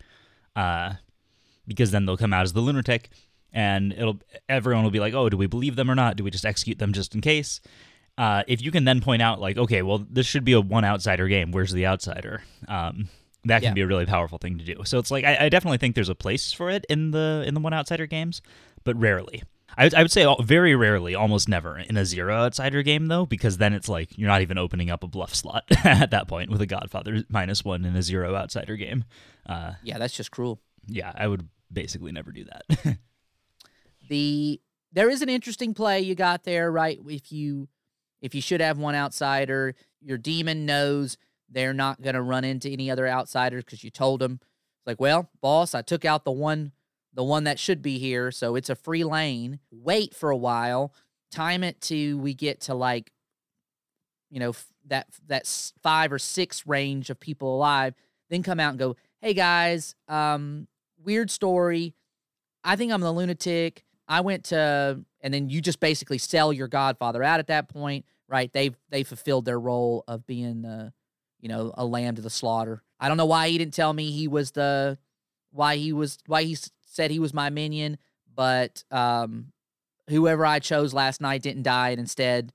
Because then they'll come out as the lunatic, and everyone will be like, oh, do we believe them or not? Do we just execute them just in case? If you can then point out, like, okay, well, this should be a 1 outsider game. Where's the outsider? That can be a really powerful thing to do. So it's like I definitely think there's a place for it in the 1 outsider games, but rarely. I would say very rarely, almost never, in a 0 outsider game, though, because then it's like you're not even opening up a bluff slot at that point with a Godfather -1 in a 0 outsider game. Yeah, that's just cruel. Yeah, I would basically never do that. There is an interesting play you got there, right? If you should have 1 outsider, your demon knows they're not going to run into any other outsiders because you told them. It's like, well, boss, I took out the one that should be here, so it's a free lane. Wait for a while, time it to we get to like, that 5 or 6 range of people alive, then come out and go, hey guys, weird story. I think I'm the lunatic. I went to, and then you just basically sell your Godfather out at that point, right? They fulfilled their role of being a lamb to the slaughter. I don't know why he didn't tell me why he said he was my minion, but whoever I chose last night didn't die, and instead,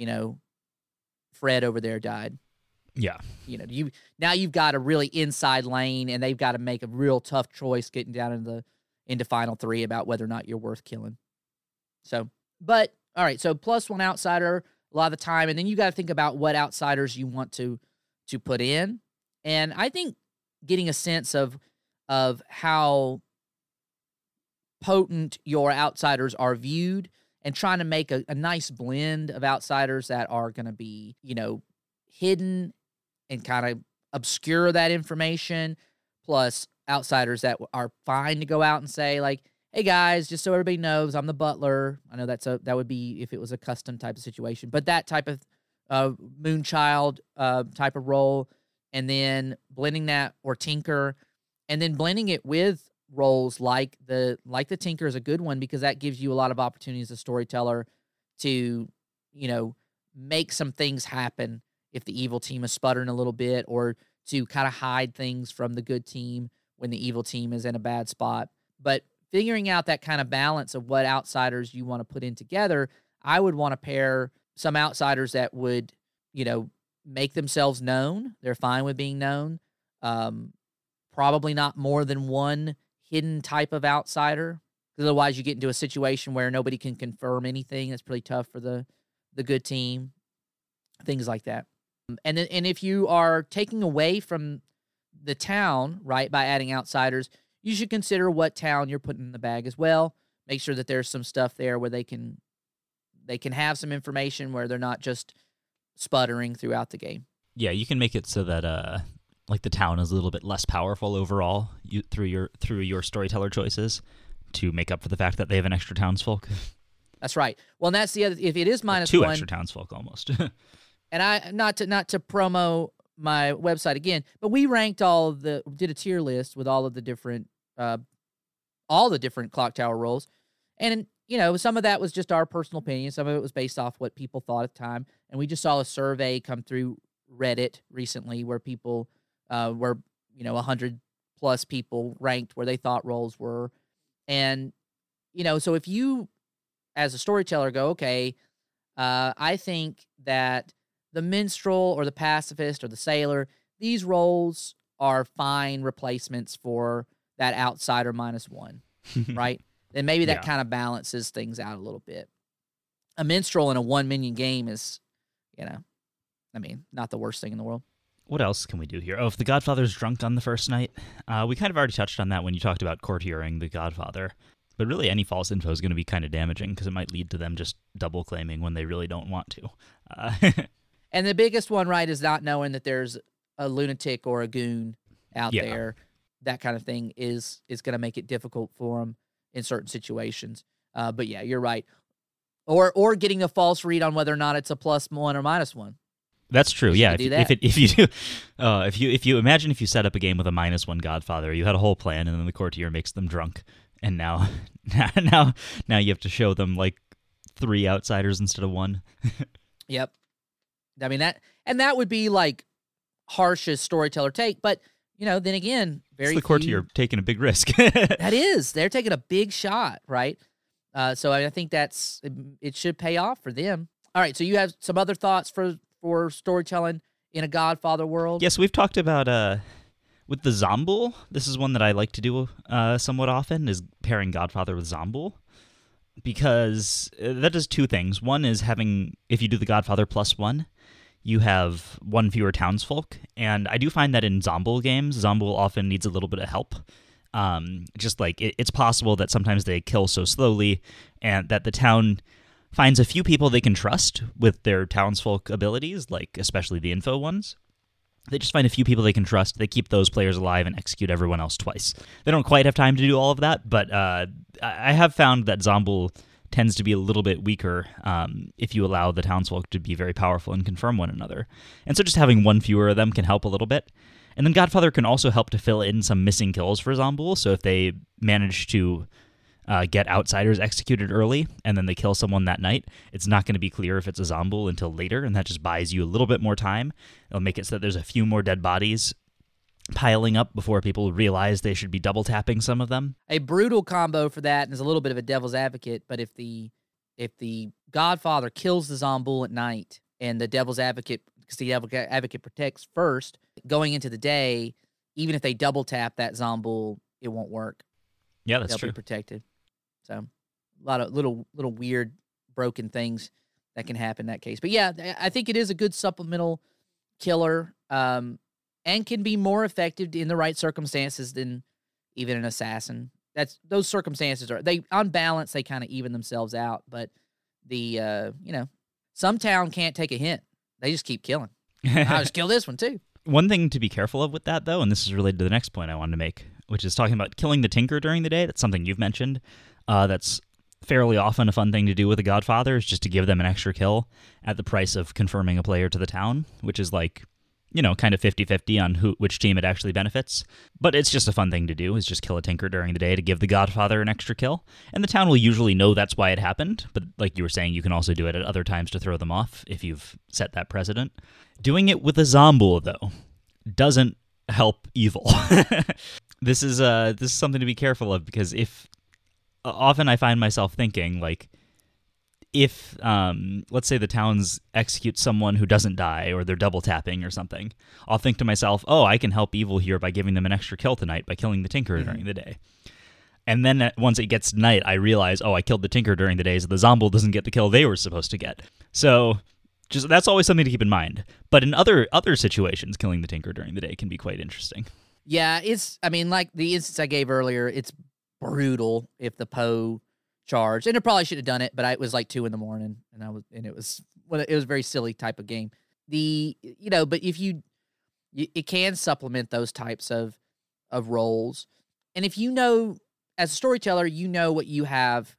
Fred over there died. Yeah. You've got a really inside lane, and they've got to make a real tough choice getting down into final 3 about whether or not you're worth killing. So, but all right, so +1 outsider a lot of the time, and then you got to think about what outsiders you want to put in. And I think getting a sense of how potent your outsiders are viewed, and trying to make a nice blend of outsiders that are going to be, hidden and kind of obscure that information, plus outsiders that are fine to go out and say, like, hey guys, just so everybody knows, I'm the butler. I know that would be if it was a custom type of situation, but that type of Moonchild type of role, and then blending that, or Tinker, and then blending it with roles like the Tinker is a good one, because that gives you a lot of opportunities as a storyteller to, make some things happen if the evil team is sputtering a little bit, or to kind of hide things from the good team when the evil team is in a bad spot. But figuring out that kind of balance of what outsiders you want to put in together, I would want to pair some outsiders that would, make themselves known. They're fine with being known. Probably not more than one hidden type of outsider, because otherwise you get into a situation where nobody can confirm anything. That's pretty tough for the good team. Things like that. And if you are taking away from the town, right, by adding outsiders, you should consider what town you're putting in the bag as well. Make sure that there's some stuff there where they can have some information where they're not just sputtering throughout the game. Yeah, you can make it so that like the town is a little bit less powerful overall through your storyteller choices, to make up for the fact that they have an extra townsfolk. That's right. Well, and that's the other. If it is minus two one, extra townsfolk almost. And I not to promo my website again, but we ranked did a tier list with all the different clock tower roles, and some of that was just our personal opinion, some of it was based off what people thought at the time, and we just saw a survey come through Reddit recently where people were 100 plus people ranked where they thought roles were, and so if you as a storyteller go, okay, I think that the minstrel or the pacifist or the sailor, these roles are fine replacements for that outsider -1, right? Then maybe that kind of balances things out a little bit. A minstrel in a 1-minion game is, not the worst thing in the world. What else can we do here? Oh, if the Godfather's drunk on the first night, we kind of already touched on that when you talked about courtiering the Godfather. But really, any false info is going to be kind of damaging, because it might lead to them just double claiming when they really don't want to. And the biggest one, right, is not knowing that there's a lunatic or a goon out there. That kind of thing is going to make it difficult for them in certain situations. But yeah, you're right. Or getting a false read on whether or not it's a +1 or -1. That's true. Yeah, if you imagine if you set up a game with a -1 Godfather, you had a whole plan, and then the courtier makes them drunk, and now you have to show them like 3 outsiders instead of 1. Yep. I mean that would be like harshest storyteller take, but then again, it's the courtier taking a big risk. That is, they're taking a big shot, right? So I think it should pay off for them. All right, so you have some other thoughts for storytelling in a Godfather world? Yes, we've talked about with the Zombuul. This is one that I like to do somewhat often, is pairing Godfather with Zombuul, because that does 2 things. One is if you do the Godfather +1, you have 1 fewer townsfolk, and I do find that in Zombuul games, Zombuul often needs a little bit of help. Just like it's possible that sometimes they kill so slowly, and that the town finds a few people they can trust with their townsfolk abilities, like especially the info ones. They just find a few people they can trust. They keep those players alive and execute everyone else twice. They don't quite have time to do all of that, but I have found that Zombuul tends to be a little bit weaker if you allow the townsfolk to be very powerful and confirm one another. And so just having 1 fewer of them can help a little bit. And then Godfather can also help to fill in some missing kills for Zombuul. So if they manage to get outsiders executed early and then they kill someone that night, it's not going to be clear if it's a Zombuul until later, and that just buys you a little bit more time. It'll make it so that there's a few more dead bodies piling up before people realize they should be double tapping some of them. A brutal combo for that, and is a little bit of a devil's advocate, but if the Godfather kills the Zombuul at night and the devil's advocate, because the advocate protects first, going into the day, even if they double tap that Zombuul, it won't work. Yeah, that's They'll true. be protected. So a lot of little weird broken things that can happen in that case. But yeah, I think it is a good supplemental killer, and can be more effective in the right circumstances than even an assassin. those circumstances on balance, they kind of even themselves out. But some town can't take a hint. They just keep killing. I'll just kill this one too. One thing to be careful of with that, though, and this is related to the next point I wanted to make, which is talking about killing the Tinker during the day. That's something you've mentioned. That's fairly often a fun thing to do with the Godfather, is just to give them an extra kill at the price of confirming a player to the town, which is like, kind of 50-50 on which team it actually benefits. But it's just a fun thing to do, is just kill a Tinker during the day to give the Godfather an extra kill. And the town will usually know that's why it happened, but like you were saying, you can also do it at other times to throw them off if you've set that precedent. Doing it with a Zombuul, though, doesn't help evil. This is something to be careful of, because often I find myself thinking, like, if, let's say the towns execute someone who doesn't die, or they're double tapping or something, I'll think to myself, oh, I can help evil here by giving them an extra kill tonight by killing the Tinker during the day. And then once it gets night, I realize, oh, I killed the Tinker during the day, so the Zombuul doesn't get the kill they were supposed to get. So that's always something to keep in mind. But in other situations, killing the Tinker during the day can be quite interesting. Yeah, like the instance I gave earlier, it's brutal if the Poe charged, and it probably should have done it, but it was like 2 a.m, and it was a very silly type of game. But if it can supplement those types of roles, and if as a storyteller, what you have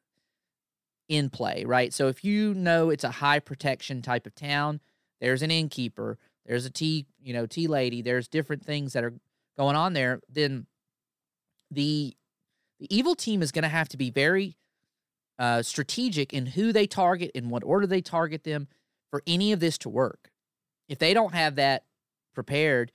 in play, right? So if it's a high protection type of town, there's an innkeeper, there's a tea lady, there's different things that are going on there, then the evil team is going to have to be very strategic in who they target, in what order they target them, for any of this to work. If they don't have that prepared,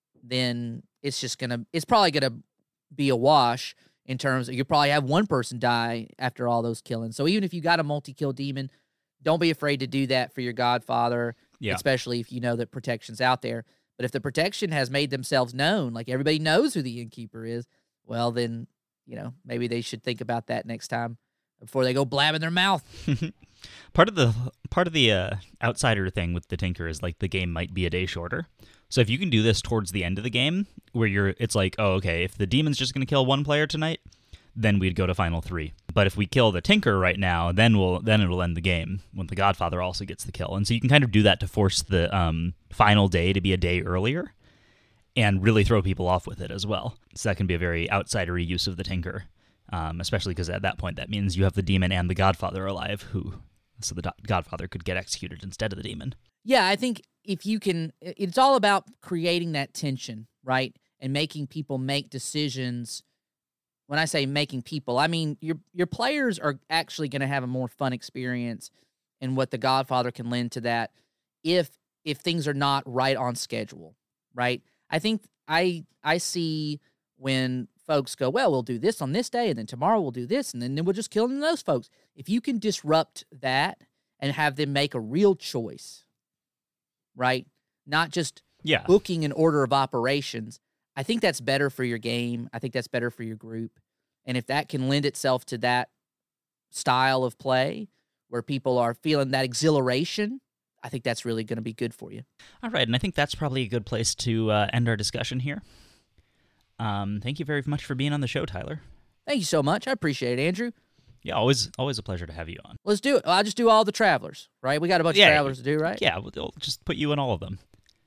then it's probably going to be a wash. In terms of, you probably have one person die after all those killings. So even if you got a multi-kill demon, don't be afraid to do that for your Godfather, especially if you know that protection's out there. But if the protection has made themselves known, like everybody knows who the innkeeper is, well, then, maybe they should think about that next time before they go blabbing their mouth. Part of the outsider thing with the Tinker is, like, the game might be a day shorter. So if you can do this towards the end of the game, where it's like, oh, okay, if the demon's just going to kill one player tonight, then we'd go to Final 3. But if we kill the Tinker right now, then it'll end the game when the Godfather also gets the kill. And so you can kind of do that to force the final day to be a day earlier, and really throw people off with it as well. So that can be a very outsidery use of the Tinker, especially because at that point that means you have the demon and the Godfather alive, so the Godfather could get executed instead of the demon. Yeah, I think if you can, it's all about creating that tension, right? And making people make decisions. When I say making people, I mean your players are actually going to have a more fun experience, and what the Godfather can lend to that if things are not right on schedule, right? I think I see when folks go, well, we'll do this on this day, and then tomorrow we'll do this, and then we'll just kill those folks. If you can disrupt that and have them make a real choice, right? Not just booking an order of operations. I think that's better for your game. I think that's better for your group. And if that can lend itself to that style of play where people are feeling that exhilaration, I think that's really going to be good for you. All right, and I think that's probably a good place to end our discussion here. Thank you very much for being on the show, Tyler. Thank you so much. I appreciate it, Andrew. Yeah, always a pleasure to have you on. Let's do it. I'll just do all the Travelers, right? We got a bunch of Travelers to do, right? Yeah, we'll just put you in all of them.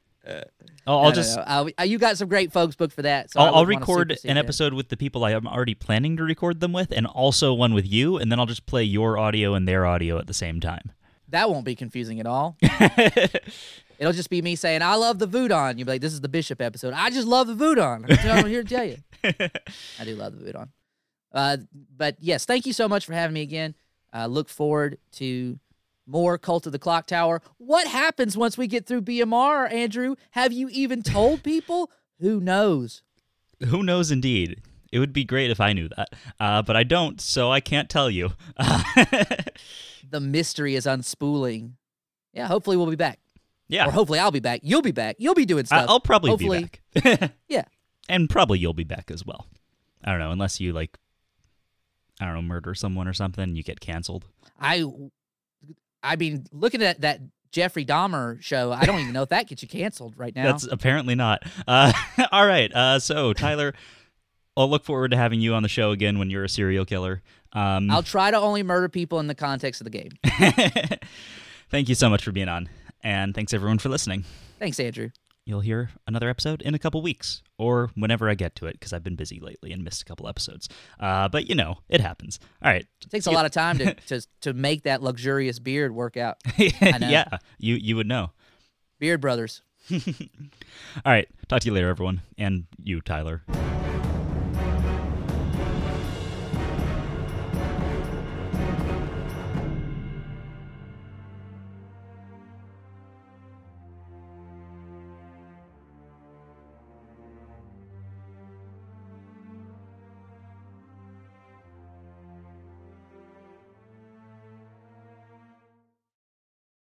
You got some great folks booked for that. So I'll record an episode with the people I am already planning to record them with, and also one with you, and then I'll just play your audio and their audio at the same time. That won't be confusing at all. It'll just be me saying, I love the Voodoo. You'll be like, this is the Bishop episode. I just love the Voodoo. That's what I'm here to tell you. I do love the Voodoo. But yes, thank you so much for having me again. Look forward to more Cult of the Clock Tower. What happens once we get through BMR, Andrew? Have you even told people? Who knows? Who knows indeed. It would be great if I knew that. But I don't, so I can't tell you. The mystery is unspooling. Yeah, hopefully we'll be back. Yeah. Or hopefully I'll be back. You'll be back. You'll be doing stuff. I'll probably be back. Yeah. And probably you'll be back as well. I don't know, unless you, murder someone or something, you get canceled. I mean, looking at that Jeffrey Dahmer show, I don't even know if that gets you canceled right now. That's apparently not. All right. So, Tyler, I'll look forward to having you on the show again when you're a serial killer. I'll try to only murder people in the context of the game. Thank you so much for being on, and thanks everyone for listening. Thanks, Andrew. You'll hear another episode in a couple weeks, or whenever I get to it, because I've been busy lately and missed a couple episodes. But it happens. All right. It takes a lot of time to make that luxurious beard work out. I know. Yeah, you would know. Beard Brothers. All right. Talk to you later, everyone, and you, Tyler.